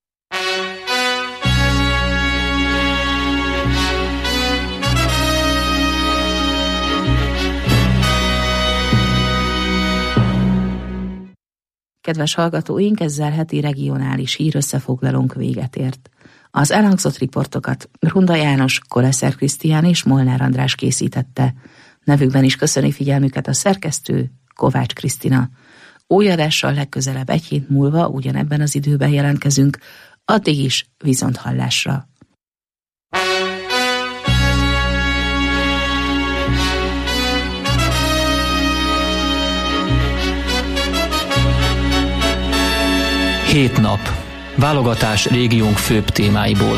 Kedves hallgatóink, ezzel heti regionális hírösszefoglalónk véget ért. Az elhangzott riportokat Brunda János, Koleszer Krisztián és Molnár András készítette. Nevükben is köszöni figyelmüket a szerkesztő, Kovács Krisztina. Új adással legközelebb egy hét múlva ugyanebben az időben jelentkezünk, addig is viszonthallásra. Hét nap. Válogatás régiónk főbb témáiból.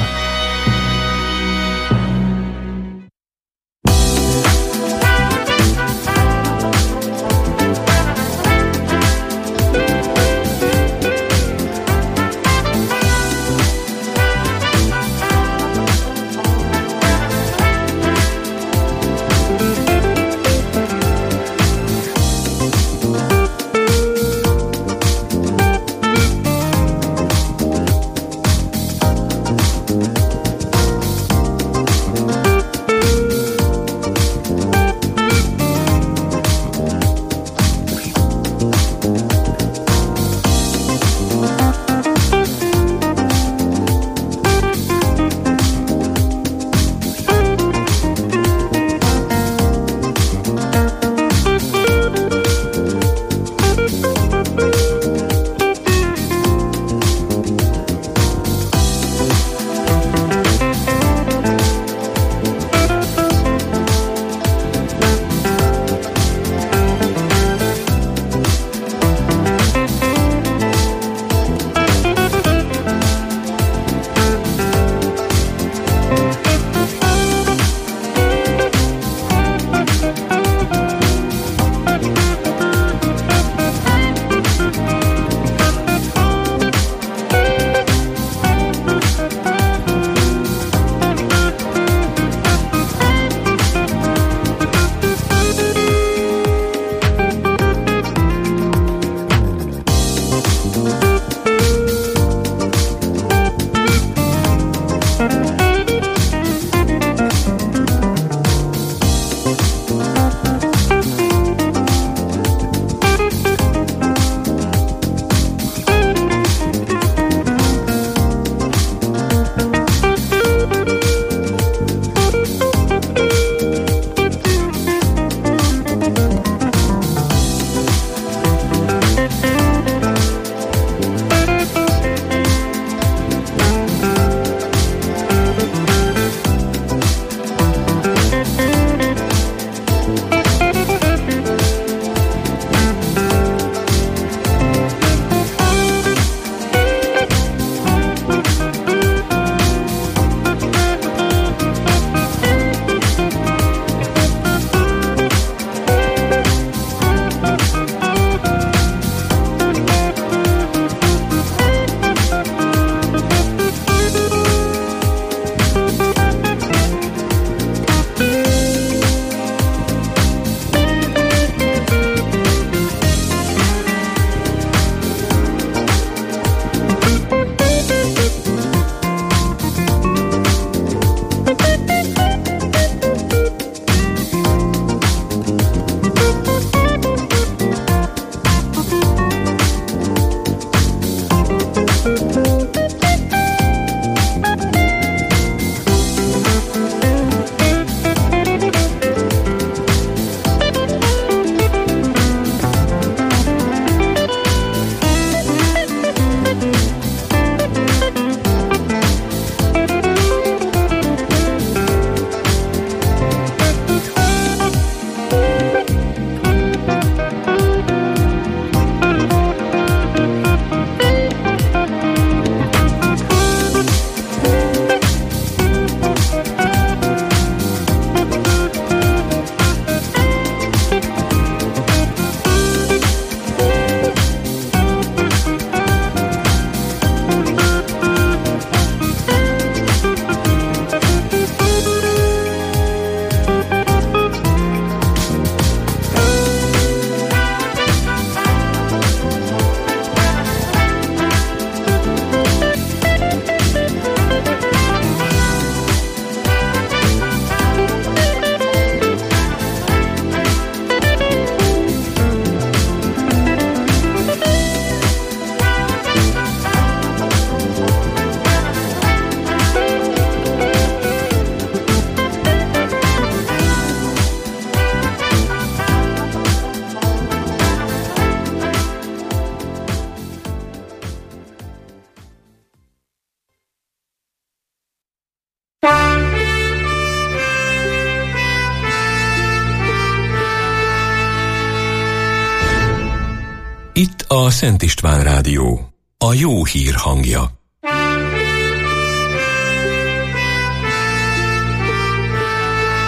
Itt a Szent István Rádió, a jó hír hangja.